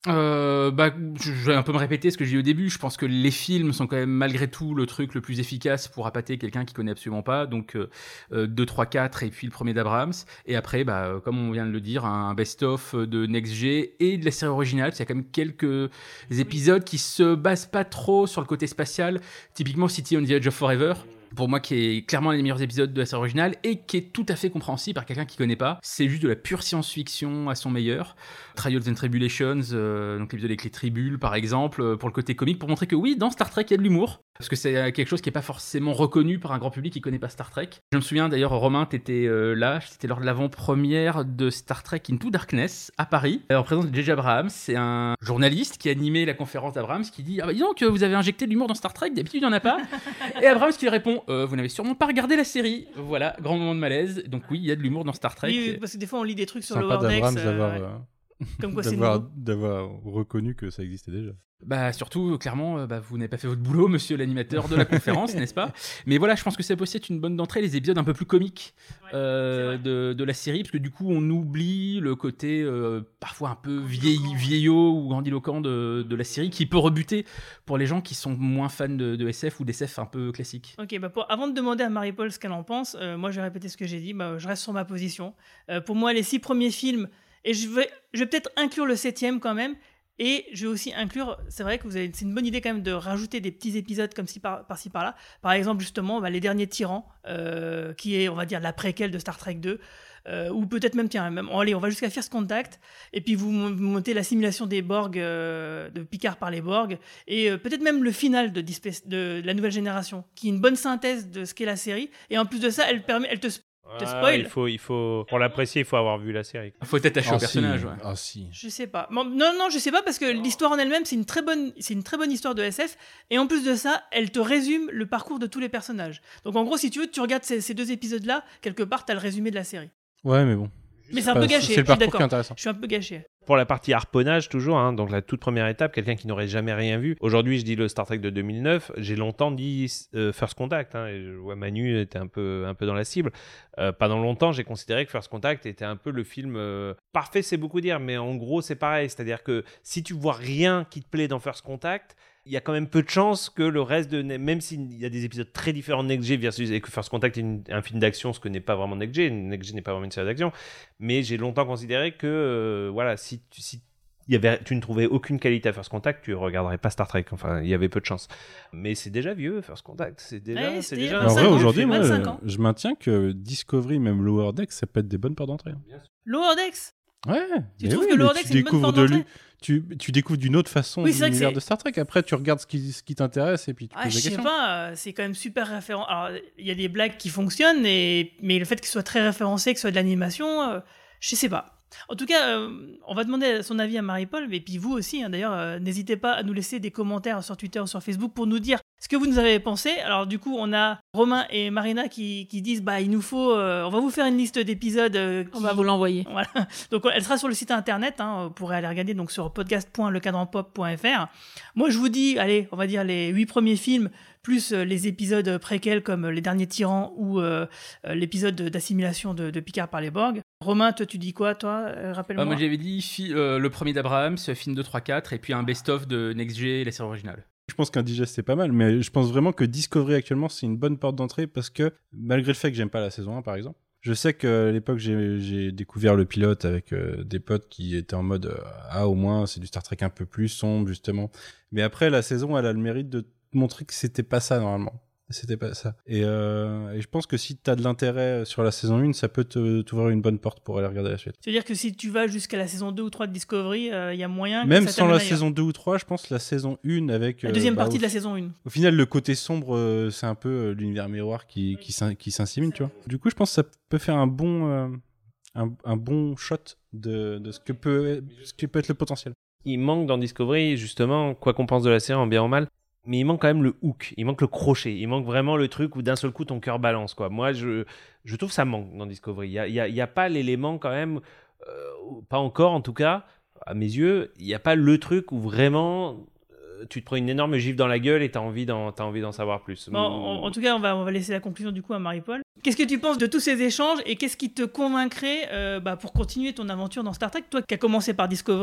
Euh, bah, je je vais un peu me répéter ce que j'ai dit au début. Je pense que les films sont quand même malgré tout le truc le plus efficace pour appâter quelqu'un qui connaît absolument pas. Donc euh, euh, deux, trois, quatre et puis le premier d'Abrams. Et après, bah, euh, comme on vient de le dire, un best-of de Next G et de la série originale. Il y a quand même quelques épisodes qui se basent pas trop sur le côté spatial. Typiquement City on the Edge of Forever. Pour moi, qui est clairement l'un des meilleurs épisodes de la série originale et qui est tout à fait compréhensible par quelqu'un qui connaît pas. C'est juste de la pure science-fiction à son meilleur. Trials and Tribulations, euh, donc l'épisode avec les tribules par exemple, euh, pour le côté comique, pour montrer que oui, dans Star Trek, il y a de l'humour. Parce que c'est quelque chose qui n'est pas forcément reconnu par un grand public qui connaît pas Star Trek. Je me souviens d'ailleurs, Romain, t'étais euh, là, c'était lors de l'avant-première de Star Trek Into Darkness à Paris, en présence de J J Abrams. C'est un journaliste qui animait la conférence d'Abrams qui dit ah bah dis donc, vous avez injecté de l'humour dans Star Trek, d'habitude il n'y en a pas. Et Abrams qui lui répond euh, vous n'avez sûrement pas regardé la série. Voilà, grand moment de malaise. Donc oui, il y a de l'humour dans Star Trek. Oui, parce que des fois on lit des trucs sur Sympa Lower Decks. d'Abrams euh, d'avoir, ouais. euh, Comme quoi c'est d'avoir, nouveau. d'avoir reconnu que ça existait déjà. Bah surtout, clairement, euh, bah, vous n'avez pas fait votre boulot, monsieur l'animateur de la conférence, n'est-ce pas? Mais voilà, je pense que ça peut aussi être une bonne d'entrée, les épisodes un peu plus comiques euh, de, de la série, parce que du coup, on oublie le côté euh, parfois un peu vieil, vieillot ou grandiloquent de, de la série, qui peut rebuter pour les gens qui sont moins fans de, de S F ou d'S F un peu classiques. Ok, bah pour- avant de demander à Marie-Paul ce qu'elle en pense, euh, moi je vais répéter ce que j'ai dit, bah, je reste sur ma position. Euh, pour moi, les six premiers films, et je vais, je vais peut-être inclure le septième quand même, et je vais aussi inclure, c'est vrai que vous avez, c'est une bonne idée quand même de rajouter des petits épisodes comme ci par, par-ci par-là. Par exemple, justement, bah, Les Derniers Tyrans, euh, qui est, on va dire, la préquelle de Star Trek deux. Euh, ou peut-être même, tiens, même, allez, on va jusqu'à First Contact, et puis vous, vous montez la simulation des Borg, euh, de Picard par les Borg, et euh, peut-être même le final de, Deep Space- de, de la nouvelle génération, qui est une bonne synthèse de ce qu'est la série, et en plus de ça, elle, permet, elle te, sp- te Ah, spoil. il faut, il faut, pour l'apprécier, il faut avoir vu la série. Il faut être attaché Ah, au si. personnage. Ouais. Ah si. Je sais pas. Bon, non, non, je sais pas, parce que l'histoire en elle-même, c'est une très bonne, c'est une très bonne histoire de S F, et en plus de ça, elle te résume le parcours de tous les personnages. Donc en gros, si tu veux, tu regardes ces, ces deux épisodes-là, quelque part, t'as le résumé de la série. Ouais, mais bon. Mais c'est un Pas- peu gâché, C'est je le suis parcours qui est d'accord. intéressant. Je suis un peu gâché. Pour la partie harponnage, toujours, hein, donc la toute première étape, quelqu'un qui n'aurait jamais rien vu. Aujourd'hui, je dis le Star Trek de deux mille neuf. J'ai longtemps dit euh, First Contact. Hein, et je vois Manu était un peu, un peu dans la cible. Euh, pendant longtemps, j'ai considéré que First Contact était un peu le film euh, parfait, c'est beaucoup dire, mais en gros, c'est pareil. C'est-à-dire que si tu vois rien qui te plaît dans First Contact, il y a quand même peu de chances que le reste de... Même s'il y a des épisodes très différents de Next G versus... et que First Contact est une- un film d'action, ce que n'est pas vraiment Next G. Next G n'est pas vraiment une série d'action. Mais j'ai longtemps considéré que, euh, voilà, si, tu- si il y avait, tu ne trouvais aucune qualité à First Contact, tu regarderais pas Star Trek. Enfin, il y avait peu de chance. Mais c'est déjà vieux, First Contact. C'est déjà... Ouais, c'est c'était déjà il y a un En vrai, vingt-cinq ans, aujourd'hui, il fait moi, vingt-cinq euh, ans. je maintiens que Discovery, même Lower Decks, ça peut être des bonnes portes d'entrée. hein. Lower Decks. Ouais. Tu mais trouves oui, que mais Lower tu Decks, c'est une bonne découvres porte de d'entrée lui- tu, tu découvres d'une autre façon Oui, c'est vrai que l'univers c'est- de Star Trek. Après, tu regardes ce qui, ce qui t'intéresse et puis tu Ah, poses je des sais questions. pas, euh, c'est quand même super référent. Alors, il y a des blagues qui fonctionnent, et... mais le fait qu'il soit très référencé, que ce soit de l'animation, euh, je sais pas. En tout cas, euh, on va demander son avis à Marie-Paul, mais puis vous aussi, hein, d'ailleurs, euh, n'hésitez pas à nous laisser des commentaires sur Twitter ou sur Facebook pour nous dire ce que vous nous avez pensé. Alors du coup, on a Romain et Marina qui, qui disent, bah il nous faut, euh, on va vous faire une liste d'épisodes. euh, On qui- va vous l'envoyer. Voilà. Donc elle sera sur le site internet, hein, vous pourrez aller regarder donc sur podcast point le cadran pop point f r. Moi je vous dis, allez, on va dire les huit premiers films, plus euh, les épisodes préquels comme euh, Les Derniers Tyrans ou euh, euh, l'épisode de- d'assimilation de, de Picard par les Borg. Romain, toi tu dis quoi, toi Euh, Ah, Rappelle-moi. moi j'avais dit fi- euh, le premier d'Abraham, film deux, trois, quatre, et puis un best-of de Next G, la série originale. Je pense qu'un digest c'est pas mal, mais je pense vraiment que Discovery actuellement c'est une bonne porte d'entrée parce que malgré le fait que j'aime pas la saison un par exemple, je sais qu'à l'époque j'ai, j'ai découvert le pilote avec euh, des potes qui étaient en mode euh, ah au moins c'est du Star Trek un peu plus sombre justement. Mais après la saison elle a le mérite de te montrer que c'était pas ça normalement. C'était pas ça. Et, euh, et je pense que si t'as de l'intérêt sur la saison un, ça peut te, t'ouvrir une bonne porte pour aller regarder la suite. C'est-à-dire que si tu vas jusqu'à la saison deux ou trois de Discovery, il y a moyen que Même ça sans t'amène la ailleurs. saison deux ou trois, je pense la saison un avec... La euh, deuxième bah, partie au de la saison un. Au final, le côté sombre, euh, c'est un peu euh, l'univers miroir qui, qui, s'in- qui s'insimile, tu vois. Du coup, je pense que ça peut faire un bon, euh, un, un bon shot de, de ce, que peut, ce que peut être le potentiel. Il manque dans Discovery, justement, quoi qu'on pense de la série, en bien ou mal, mais il manque quand même le hook, il manque le crochet, il manque vraiment le truc où d'un seul coup ton cœur balance, quoi. Moi, je, je trouve que ça manque dans Discovery. Il n'y a, il y a, il y a pas l'élément quand même, euh, pas encore en tout cas, à mes yeux, il n'y a pas le truc où vraiment euh, tu te prends une énorme gifle dans la gueule et tu as envie d'en, t'as envie d'en savoir plus. Bon, en, en tout cas, on va, on va laisser la conclusion du coup à Marie-Paul. Qu'est-ce que tu penses de tous ces échanges et qu'est-ce qui te convaincrait euh, bah, pour continuer ton aventure dans Star Trek, toi qui as commencé par Discovery?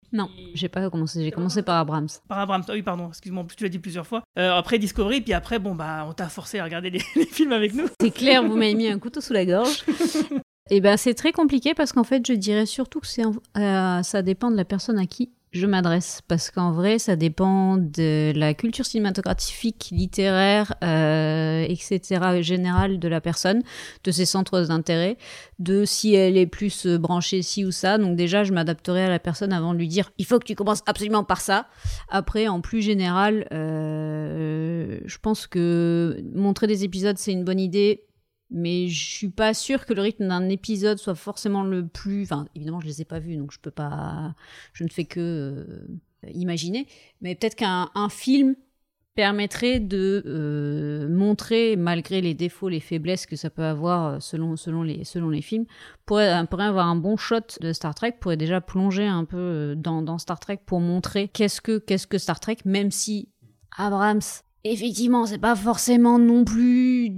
Non, j'ai pas commencé. J'ai commencé par Abrams. Par Abrams, ah oui, pardon, excuse-moi, tu l'as dit plusieurs fois. Euh, après Discovery, puis après, bon, bah, on t'a forcé à regarder les, les films avec nous. C'est clair, vous m'avez mis un couteau sous la gorge. Et ben, c'est très compliqué parce qu'en fait, je dirais surtout que c'est, euh, ça dépend de la personne à qui je m'adresse. Parce qu'en vrai, ça dépend de la culture cinématographique, littéraire, euh, et cetera, générale de la personne, de ses centres d'intérêt, de si elle est plus branchée ci ou ça. Donc déjà, je m'adapterai à la personne avant de lui dire « il faut que tu commences absolument par ça ». Après, en plus général, euh, je pense que montrer des épisodes, c'est une bonne idée. Mais je suis pas sûre que le rythme d'un épisode soit forcément le plus... Enfin, évidemment, je les ai pas vus, donc je peux pas... Je ne fais que euh, imaginer. Mais peut-être qu'un un film permettrait de euh, montrer, malgré les défauts, les faiblesses que ça peut avoir selon, selon, les, selon les films, pourrait, pourrait avoir un bon shot de Star Trek, pourrait déjà plonger un peu dans, dans Star Trek pour montrer qu'est-ce que, qu'est-ce que Star Trek, même si Abrams, effectivement, c'est pas forcément non plus...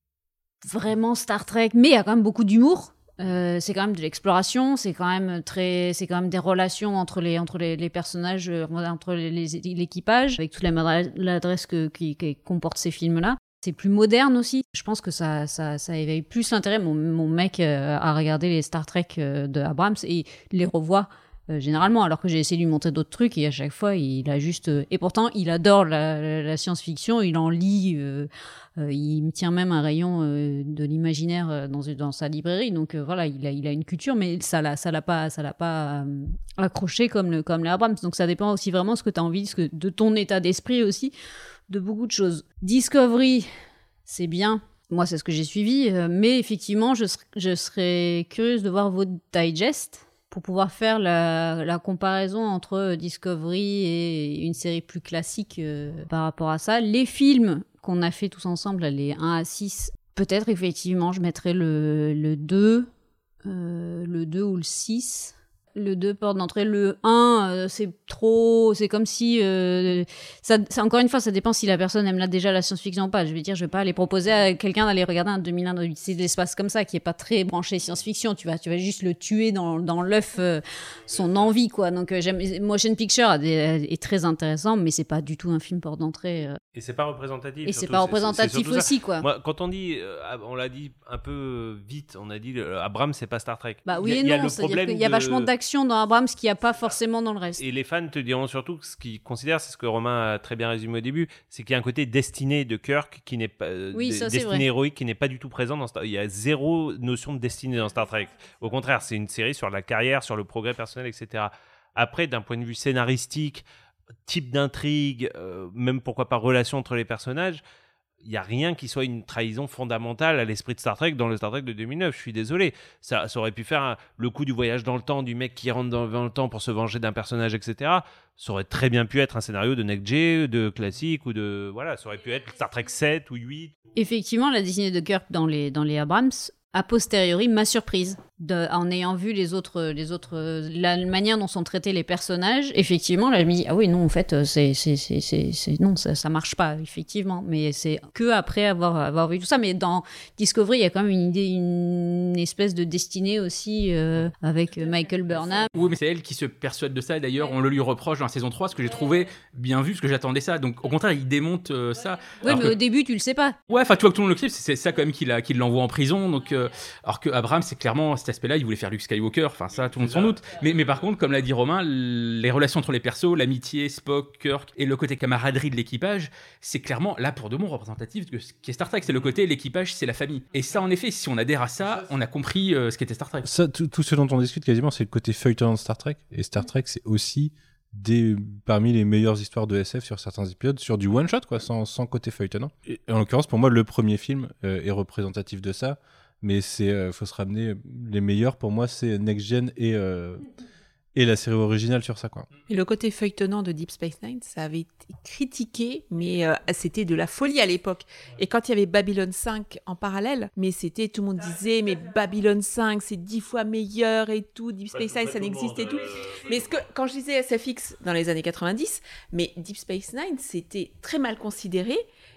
vraiment Star Trek, mais il y a quand même beaucoup d'humour. Euh, c'est quand même de l'exploration, c'est quand même très, c'est quand même des relations entre les entre les, les personnages, euh, entre les, les, l'équipage, avec toute la maladresse que qui, qui comportent ces films-là. C'est plus moderne aussi. Je pense que ça ça ça éveille plus l'intérêt. Mon mon mec euh, a regardé les Star Trek euh, de Abrams et les revoit. Euh, généralement, alors que j'ai essayé de lui montrer d'autres trucs et à chaque fois il a juste euh... et pourtant il adore la, la, la science-fiction, il en lit, euh, euh, il me tient même un rayon euh, de l'imaginaire euh, dans, dans sa librairie, donc euh, voilà, il a, il a une culture, mais ça l'a, ça l'a pas, ça l'a pas euh, accroché comme le comme les Abrams, donc ça dépend aussi vraiment de ce que tu as envie, de, ce que, de ton état d'esprit aussi, de beaucoup de choses. Discovery, c'est bien. Moi, c'est ce que j'ai suivi, euh, mais effectivement, je, ser- je serais curieuse de voir votre digest pour pouvoir faire la, la comparaison entre Discovery et une série plus classique euh, par rapport à ça. Les films qu'on a fait tous ensemble, les un à six, peut-être effectivement je mettrais le, le deux, euh, le deux ou le six. Le deux porte d'entrée, le un, euh, c'est trop, c'est comme si, euh, ça, ça, encore une fois, ça dépend si la personne aime là déjà la science-fiction ou pas. Je veux dire, je vais pas aller proposer à quelqu'un d'aller regarder un deux mille un dans l'Odyssée de l'espace comme ça, qui est pas très branché science-fiction. Tu vas, tu vas juste le tuer dans, dans l'œuf, euh, son envie, quoi. Donc, euh, j'aime, Motion Picture a des, est très intéressant, mais c'est pas du tout un film porte d'entrée. Euh. Et c'est pas représentatif. Et surtout, c'est pas représentatif c'est, c'est aussi, quoi. Moi, quand on dit, euh, on l'a dit un peu vite, on a dit euh, Abrams, c'est pas Star Trek. Bah oui il y a, et il y a non, le c'est-à-dire qu'il y a de... vachement d'action dans Abrams qui n'y a pas forcément dans le reste. Et les fans te diront surtout que ce qu'ils considèrent, c'est ce que Romain a très bien résumé au début, c'est qu'il y a un côté destiné de Kirk qui n'est pas euh, oui, ça, destiné héroïque qui n'est pas du tout présent dans Star. Il y a zéro notion de destinée dans Star Trek. Au contraire, c'est une série sur la carrière, sur le progrès personnel, et cetera. Après, d'un point de vue scénaristique, type d'intrigue, euh, même pourquoi pas relation entre les personnages, il n'y a rien qui soit une trahison fondamentale à l'esprit de Star Trek dans le Star Trek de deux mille neuf. Je suis désolé. Ça, ça aurait pu faire un, le coup du voyage dans le temps, du mec qui rentre dans, dans le temps pour se venger d'un personnage, et cetera. Ça aurait très bien pu être un scénario de Next G, de classique, ou de... Voilà, ça aurait pu être Star Trek sept ou huit. Effectivement, la destinée de Kirk dans les, dans les Abrams, a posteriori, m'a surprise. De, en ayant vu les autres, les autres, la manière dont sont traités les personnages, effectivement, là, je me dis, ah oui, non, en fait, c'est, c'est, c'est, c'est, c'est non, ça, ça marche pas, effectivement. Mais c'est que après avoir, avoir vu tout ça. Mais dans Discovery, il y a quand même une idée, une espèce de destinée aussi, euh, avec Michael Burnham. Oui, mais c'est elle qui se persuade de ça. D'ailleurs, on le lui reproche dans la saison trois, ce que j'ai trouvé bien vu, parce que j'attendais ça. Donc, au contraire, il démonte euh, ça. Oui, mais que... au début, tu le sais pas. Ouais, enfin, tu vois que tout le monde le clip, c'est, c'est ça quand même qui, l'a, qui l'envoie en prison. Donc, euh, alors que Abrams, c'est clairement cet aspect-là, il voulait faire Luke Skywalker, enfin ça, tout le monde s'en doute. Mais, mais par contre, comme l'a dit Romain, les relations entre les persos, l'amitié, Spock, Kirk, et le côté camaraderie de l'équipage, c'est clairement, là, pour de bon, représentatif de ce qu'est Star Trek. C'est le côté, l'équipage, c'est la famille. Et ça, en effet, si on adhère à ça, on a compris euh, ce qu'était Star Trek. Ça, tout, tout ce dont on discute quasiment, c'est le côté feuilleton de Star Trek. Et Star Trek, c'est aussi des, parmi les meilleures histoires de S F sur certains épisodes, sur du one-shot, quoi, sans, sans côté feuilletonnant. Et, en l'occurrence, pour moi, le premier film euh, est représentatif de ça. Mais c'est euh, faut se ramener, les meilleurs pour moi c'est Next Gen et euh, et la série originale sur ça, quoi. Et le côté feuilletonnant de Deep Space Nine, ça avait été critiqué, mais euh, c'était de la folie à l'époque. Et quand il y avait Babylon cinq en parallèle, mais c'était, tout le monde disait, mais Babylon cinq, c'est dix fois meilleur et tout, Deep Space Nine, ça n'existe et tout. Mais ce que, quand je disais S F X dans les années quatre-vingt-dix, mais Deep Space Nine, c'était très mal considéré.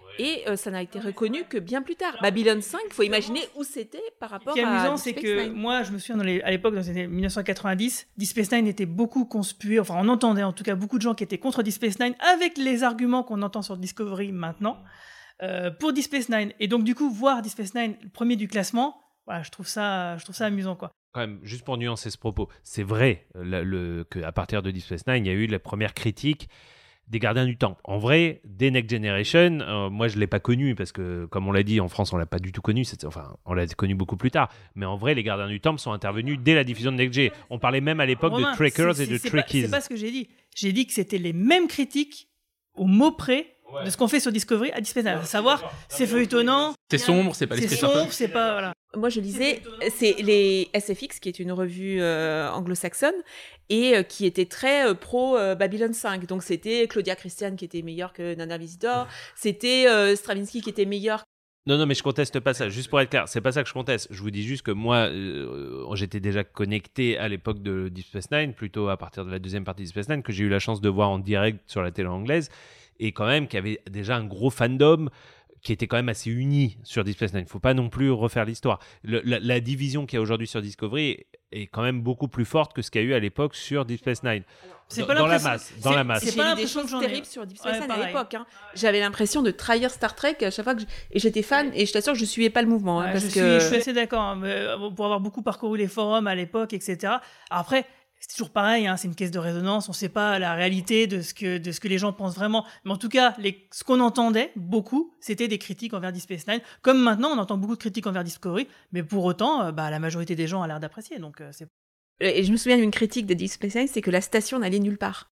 Et euh, ça n'a été reconnu que bien plus tard. Babylon cinq, il faut imaginer où c'était par rapport Ce qui est à amusant, Deep c'est Space que Nine. moi, je me souviens dans les- à l'époque, dans les années dix-neuf cent quatre-vingt-dix, Deep Space Nine était beaucoup conspué. Enfin, on entendait en tout cas beaucoup de gens qui étaient contre Deep Space Nine avec les arguments qu'on entend sur Discovery maintenant euh, pour Deep Space Nine. Et donc, du coup, voir Deep Space Nine le premier du classement, voilà, je trouve ça, je trouve ça amusant, quoi. Quand même, juste pour nuancer ce propos, c'est vrai le, le, qu'à partir de Deep Space Nine, il y a eu la première critique des Gardiens du Temps. En vrai, dès Next Generation, euh, moi je ne l'ai pas connu parce que, comme on l'a dit, en France on ne l'a pas du tout connu, c'était, enfin on l'a connu beaucoup plus tard, mais en vrai les Gardiens du Temps sont intervenus dès la diffusion de Next Gen. On parlait même à l'époque Romain, de Trackers c'est- et de c'est- c'est pas- Trekkies. C'est pas ce que j'ai dit. J'ai dit que c'était les mêmes critiques au mot près de ce qu'on fait sur Discovery à Deep Space Nine. À savoir, c'est feuilletonnant, C'est sombre, c'est pas c'est l'esprit sombre, Starfleet. c'est pas... Voilà. Moi, je lisais, c'est les S F X, qui est une revue euh, anglo-saxonne, et euh, qui était très euh, pro euh, Babylon cinq. Donc, c'était Claudia Christian qui était meilleure que Nana Visitor, c'était euh, Stravinsky qui était meilleur. Non, non, mais je conteste pas ça. Juste pour être clair, c'est pas ça que je conteste. Je vous dis juste que moi, euh, j'étais déjà connecté à l'époque de Deep Space Nine, plutôt à partir de la deuxième partie de Deep Space Nine, que j'ai eu la chance de voir en direct sur la télé anglaise, et quand même qu'il y avait déjà un gros fandom qui était quand même assez uni sur Deep Space Nine. Il ne faut pas non plus refaire l'histoire. Le, la, la division qu'il y a aujourd'hui sur Discovery est quand même beaucoup plus forte que ce qu'il y a eu à l'époque sur Deep Space Nine. C'est Dans, pas dans la l'impression- masse. Dans c'est- la masse. c'est J'ai pas lu des l'impression que choses j'en ai. terribles sur Deep Space Ouais, Nine à pareil. l'époque. Hein. J'avais l'impression de trahir Star Trek à chaque fois que je... et j'étais fan, et je t'assure que je suivais pas le mouvement. hein, Ouais, parce je, suis, que... je suis assez d'accord, hein, mais, euh, pour avoir beaucoup parcouru les forums à l'époque, et cetera. Après, c'est toujours pareil, hein, c'est une caisse de résonance, on ne sait pas la réalité de ce, que, de ce que les gens pensent vraiment. Mais en tout cas, les, ce qu'on entendait beaucoup, c'était des critiques envers Deep Space Nine. Comme maintenant, on entend beaucoup de critiques envers Discovery, mais pour autant, euh, bah, la majorité des gens a l'air d'apprécier. Donc, euh, c'est... Et je me souviens d'une critique de Deep Space Nine, c'est que la station n'allait nulle part.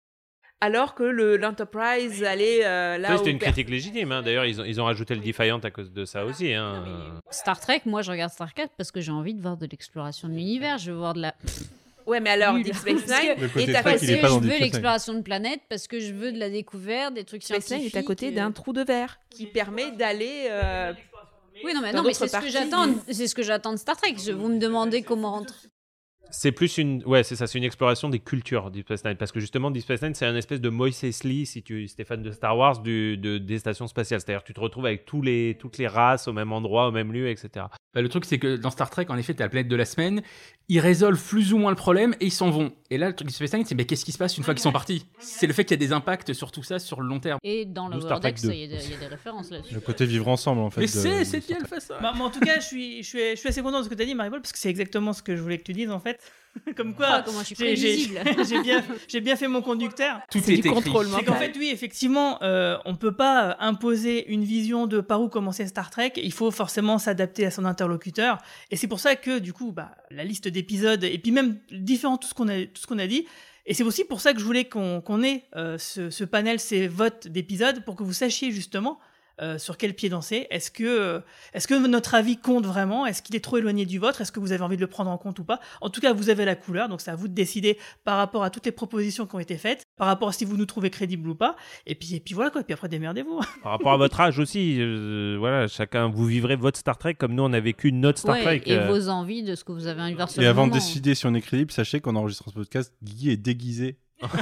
Alors que le, l'Enterprise allait euh, là Oui, où... c'était une critique légitime. Hein. D'ailleurs, ils ont, ils ont rajouté le Defiant à cause de ça aussi. Hein. Star Trek, moi je regarde Star Trek parce que j'ai envie de voir de l'exploration de l'univers, je veux voir de la... Ouais, mais alors, Nul. Deep Space Parce Nine que- Le côté est à Trek, Parce il que est pas dans je Deep veux Space Nine. l'exploration de planète, parce que je veux de la découverte, des trucs Space scientifiques. Nine est à côté d'un euh, trou de verre qui permet d'aller... euh, Oui, non, mais, dans non, mais d'autres c'est ce que parties. j'attends. C'est ce que j'attends de Star Trek. Je, vous me demandez comment rentrer. C'est plus une, ouais, c'est ça, c'est une exploration des cultures Deep Space Nine, parce que justement Deep Space Nine, c'est un espèce de Moïse Eisley, si tu es fan de Star Wars, du, de, des stations spatiales. C'est-à-dire que tu te retrouves avec tous les, toutes les races au même endroit, au même lieu, et cetera. Bah, le truc, c'est que dans Star Trek, en effet, t'as la planète de la semaine, ils résolvent plus ou moins le problème et ils s'en vont. Et là, le truc de Space Nine, c'est mais qu'est-ce qui se passe une fois qu'ils sont partis? C'est le fait qu'il y a des impacts sur tout ça sur le long terme. Et dans le D'où Star Trek Vortex, deux. il y, a des- il y a des références là-dessus. Le côté vivre ensemble, en fait. Mais de- c'est, de c'est Star qui Trek. elle fait ça? Bah, mais en tout cas, je suis, je, suis, je suis assez content de ce que tu as dit, Marie-Paul, parce que c'est exactement ce que je voulais que tu dises, en fait. Comme quoi, Ah, comment je suis j'ai, j'ai, prévisible. j'ai bien, j'ai bien fait mon conducteur. Tout C'est est du écrit. contrôle C'est mental. qu'en fait, oui, effectivement, euh, on ne peut pas euh, imposer une vision de par où commencer Star Trek. Il faut forcément s'adapter à son interlocuteur. Et c'est pour ça que, du coup, bah, la liste d'épisodes, et puis même différent tout ce qu'on a, tout ce qu'on a dit, et c'est aussi pour ça que je voulais qu'on, qu'on ait euh, ce, ce panel, ces votes d'épisodes, pour que vous sachiez justement euh, sur quel pied danser. Est-ce que, euh, est-ce que notre avis compte vraiment? Est-ce qu'il est trop éloigné du vôtre? Est-ce que vous avez envie de le prendre en compte ou pas? En tout cas, vous avez la couleur, donc c'est à vous de décider par rapport à toutes les propositions qui ont été faites, par rapport à si vous nous trouvez crédibles ou pas. Et puis, et puis voilà quoi, et puis après démerdez-vous. Par rapport à votre âge aussi, euh, voilà, chacun, vous vivrez votre Star Trek comme nous on a vécu notre Star Ouais, Trek. et euh. vos envies de ce que vous avez envie de voir sur Et le avant de moment. décider si on est crédible, sachez qu'en enregistrant ce podcast, Guy est déguisé.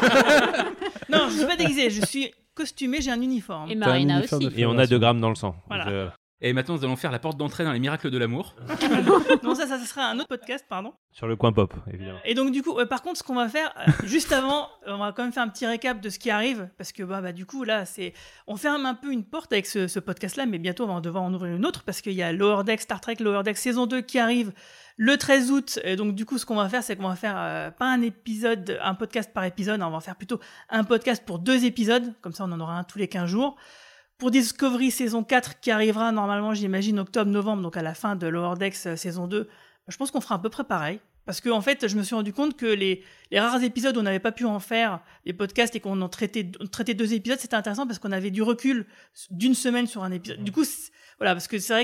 Non, je suis pas déguisé, je suis costumé, j'ai un uniforme. Et T'as un Marina uniforme aussi. de Et on a deux grammes dans le sang. Voilà. Je- Et maintenant, nous allons faire la porte d'entrée dans les miracles de l'amour. Non, ça, ça, ça sera un autre podcast, pardon. Sur le coin pop, évidemment. Et donc, du coup, euh, par contre, ce qu'on va faire, euh, juste avant, on va quand même faire un petit récap de ce qui arrive, parce que, bah, bah du coup, là, c'est. On ferme un peu une porte avec ce, ce podcast-là, mais bientôt, on va devoir en ouvrir une autre, parce qu'il y a Lower Decks, Star Trek Lower Decks saison deux qui arrive le treize août. Et donc, du coup, ce qu'on va faire, c'est qu'on va faire euh, pas un épisode, un podcast par épisode, on va faire plutôt un podcast pour deux épisodes, comme ça, on en aura un tous les quinze jours. Pour Discovery saison quatre, qui arrivera normalement, j'imagine, octobre-novembre, donc à la fin de Lower Decks euh, saison deux, je pense qu'on fera à peu près pareil. Parce que en fait, je me suis rendu compte que les, les rares épisodes où on n'avait pas pu en faire des podcasts et qu'on en traitait, traitait deux épisodes, c'était intéressant parce qu'on avait du recul d'une semaine sur un épisode. Du coup, c'est- voilà, parce que c'est vrai que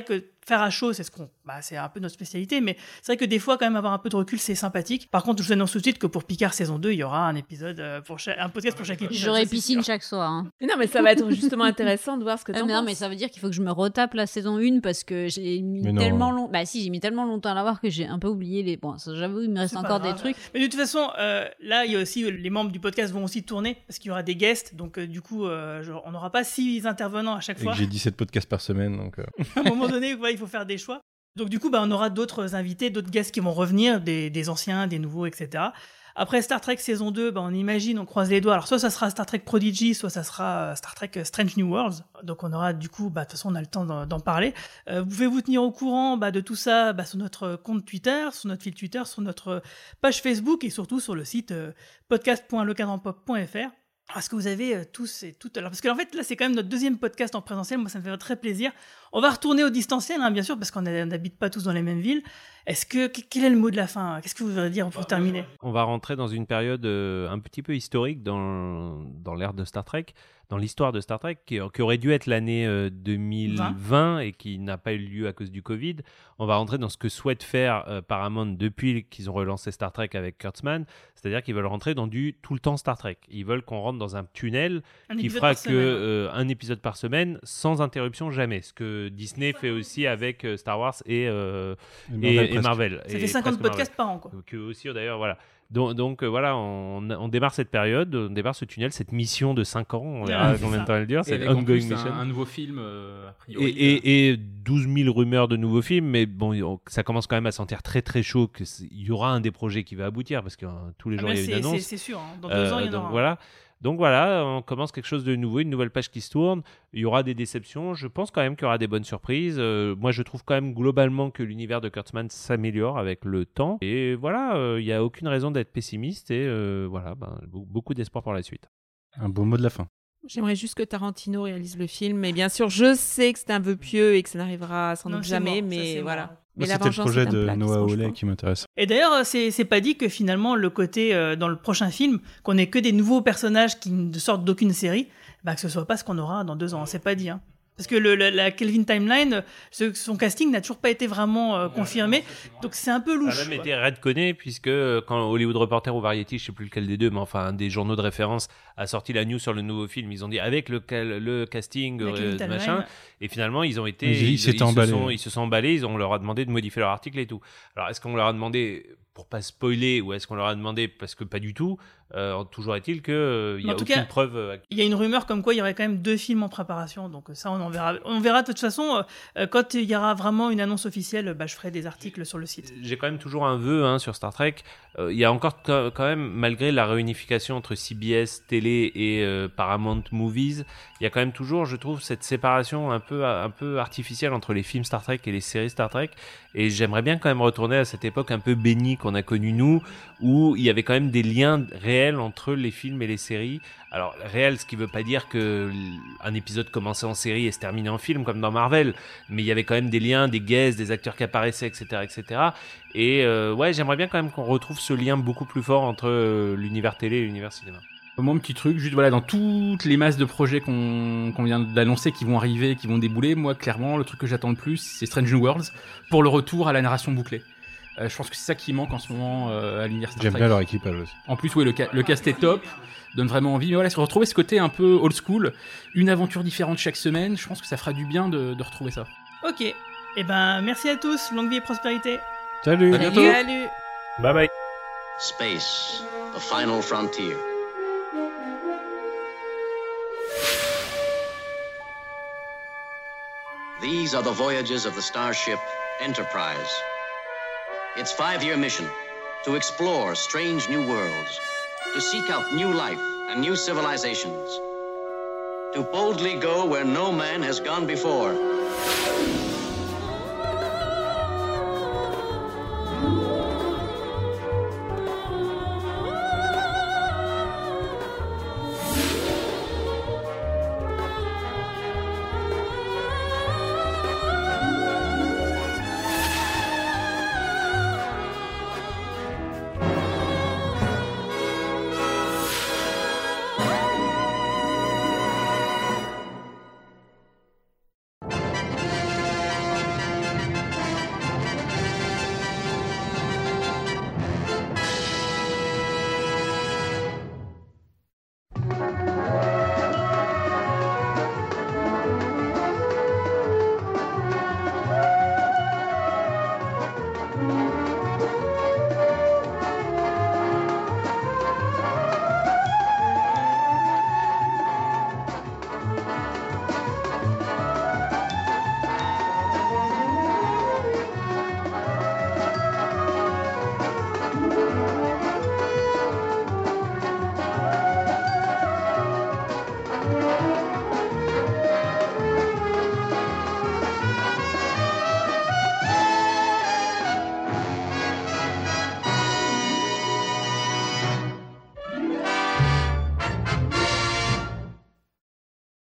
faire à chaud, c'est ce qu'on, bah, c'est un peu notre spécialité, mais c'est vrai que des fois, quand même, avoir un peu de recul, c'est sympathique. Par contre, je vous annonce tout de suite que pour Picard saison deux, il y aura un épisode pour chaque, un podcast pour chaque épisode. J'aurai ça, piscine sûr. chaque soir. Hein. Mais non, mais ça va être justement intéressant de voir ce que t'en Euh, mais non, penses. mais ça veut dire qu'il faut que je me retape la saison un parce que j'ai mis Mais non. tellement long. Bah si, j'ai mis tellement longtemps à la voir que j'ai un peu oublié les. Bon, ça, j'avoue, il me reste C'est pas encore grave. des trucs. Mais de toute façon, euh, là, il y a aussi les membres du podcast vont aussi tourner parce qu'il y aura des guests, donc euh, du coup, euh, genre, on n'aura pas six intervenants à chaque Et fois. que j'ai dix-sept podcasts par semaine, donc... euh, À un moment donné, ouais, il faut faire des choix. Donc du coup, bah, on aura d'autres invités, d'autres guests qui vont revenir, des, des anciens, des nouveaux, et cetera. Après Star Trek saison deux, bah, on imagine, on croise les doigts. Alors soit ça sera Star Trek Prodigy, soit ça sera Star Trek Strange New Worlds. Donc on aura du coup, bah, de toute façon, on a le temps d'en, d'en parler. Euh, vous pouvez vous tenir au courant bah, de tout ça bah, sur notre compte Twitter, sur notre fil Twitter, sur notre page Facebook et surtout sur le site euh, podcast point le cadran pop point f r. Parce que vous avez euh, tous et toutes... Alors, parce qu'en fait, là, c'est quand même notre deuxième podcast en présentiel. Moi, ça me fait très plaisir. On va retourner au distanciel, hein, bien sûr, parce qu'on a- on n'habite pas tous dans les mêmes villes. Est-ce que... Quel est le mot de la fin? Qu'est-ce que vous voudrez dire pour terminer? On va rentrer dans une période euh, un petit peu historique dans, dans l'ère de Star Trek, dans l'histoire de Star Trek, qui, qui aurait dû être l'année euh, deux mille vingt et qui n'a pas eu lieu à cause du Covid. On va rentrer dans ce que souhaite faire euh, Paramount depuis qu'ils ont relancé Star Trek avec Kurtzman, c'est-à-dire qu'ils veulent rentrer dans du tout le temps Star Trek. Ils veulent qu'on rentre dans un tunnel Un qui épisode fera par que semaine. euh, un épisode par semaine sans interruption jamais, ce que Disney fait aussi avec euh, Star Wars et, euh, et, et presque. Marvel. Ça Et fait cinquante presque podcasts par an, quoi. Marvel. Que aussi d'ailleurs, voilà. Donc, donc euh, voilà, on, on démarre cette période, on démarre ce tunnel, cette mission de cinq ans, on verra Ouais, c'est combien de ça. temps elle dure, Et c'est avec en ongoing plus mission. un, un nouveau film, euh, a Et, priori. et, et douze mille rumeurs de nouveaux films, mais bon, on- ça commence quand même à sentir très très chaud qu'il y aura un des projets qui va aboutir, parce que euh, tous les Ah, jours mais il y a une c'est, c'est, annonce. c'est sûr. Hein. Dans deux Euh, ans, il y en donc aura. un. voilà. Donc voilà, on commence quelque chose de nouveau, une nouvelle page qui se tourne. Il y aura des déceptions. Je pense quand même qu'il y aura des bonnes surprises. Euh, moi, je trouve quand même globalement que l'univers de Kurtzman s'améliore avec le temps. Et voilà, euh, il n'y a aucune raison d'être pessimiste. Et euh, voilà, ben, be- beaucoup d'espoir pour la suite. Un beau mot de la fin. J'aimerais juste que Tarantino réalise le film, mais bien sûr, je sais que c'est un vœu pieux et que ça n'arrivera sans Non, doute c'est jamais, mort, ça, mais c'est voilà. mort. Mais Moi, la c'était le vengeance projet est un de plat qui se Noah mange Hawley pas. qui m'intéresse. Et d'ailleurs, c'est, c'est pas dit que finalement, le côté euh, dans le prochain film, qu'on ait que des nouveaux personnages qui ne sortent d'aucune série, bah, que ce soit pas ce qu'on aura dans deux ans. C'est pas dit. Hein. Parce que le, la, la Kelvin Timeline, ce- son casting n'a toujours pas été vraiment euh, confirmé. Donc c'est un peu Ça louche. a même quoi. été redconné, puisque euh, quand Hollywood Reporter ou Variety, je sais plus lequel des deux, mais enfin un des journaux de référence a sorti la news sur le nouveau film, ils ont dit avec le, cal- le casting, La euh, Kelvin Timeline. machin, et finalement ils ont été, Ils- ils s'étaient se emballés. sont, ils se sont emballés, ils ont, on leur a demandé de modifier leur article et tout. Alors est-ce qu'on leur a demandé pour pas spoiler, ou est-ce qu'on leur a demandé parce que pas du tout? Euh, toujours est-il qu'il n'y Mais a en tout aucune cas, preuve. euh, Il y a une rumeur comme quoi il y aurait quand même deux films en préparation, donc ça on en verra. On verra de toute façon euh, quand il y aura vraiment une annonce officielle. Bah, je ferai des articles sur le site. J'ai quand même toujours un vœu hein, sur Star Trek. Euh, Il y a encore quand quand même, malgré la réunification entre C B S Télé et euh, Paramount Movies, il y a quand même toujours, je trouve, cette séparation un peu, un peu artificielle entre les films Star Trek et les séries Star Trek. Et j'aimerais bien quand même retourner à cette époque un peu bénie qu'on a connue nous, où il y avait quand même des liens réels entre les films et les séries. Alors réel, ce qui veut pas dire que l- un épisode commençait en série et se terminait en film comme dans Marvel, mais il y avait quand même des liens, des guests, des acteurs qui apparaissaient, et cetera, et cetera. Et euh, ouais, j'aimerais bien quand même qu'on retrouve ce lien beaucoup plus fort entre euh, l'univers télé et l'univers cinéma. Mon petit truc, juste voilà, dans toutes les masses de projets qu'on qu'on vient d'annoncer qui vont arriver, qui vont débouler, moi clairement le truc que j'attends le plus c'est Strange New Worlds pour le retour à la narration bouclée. Euh, je pense que c'est ça qui manque en ce moment euh, à l'univers Star J'aime Trek. bien leur équipage aussi. En plus, oui, le, ca- le cast est top, donne vraiment envie. Mais voilà, se retrouver ce côté un peu old school, une aventure différente chaque semaine, je pense que ça fera du bien de, de retrouver ça. Ok. Et ben merci à tous. Longue vie et prospérité. Salut. À bientôt. Salut. Bye bye. Space, the final frontier. These are the voyages of the starship Enterprise. Its five-year mission, to explore strange new worlds, to seek out new life and new civilizations, to boldly go where no man has gone before.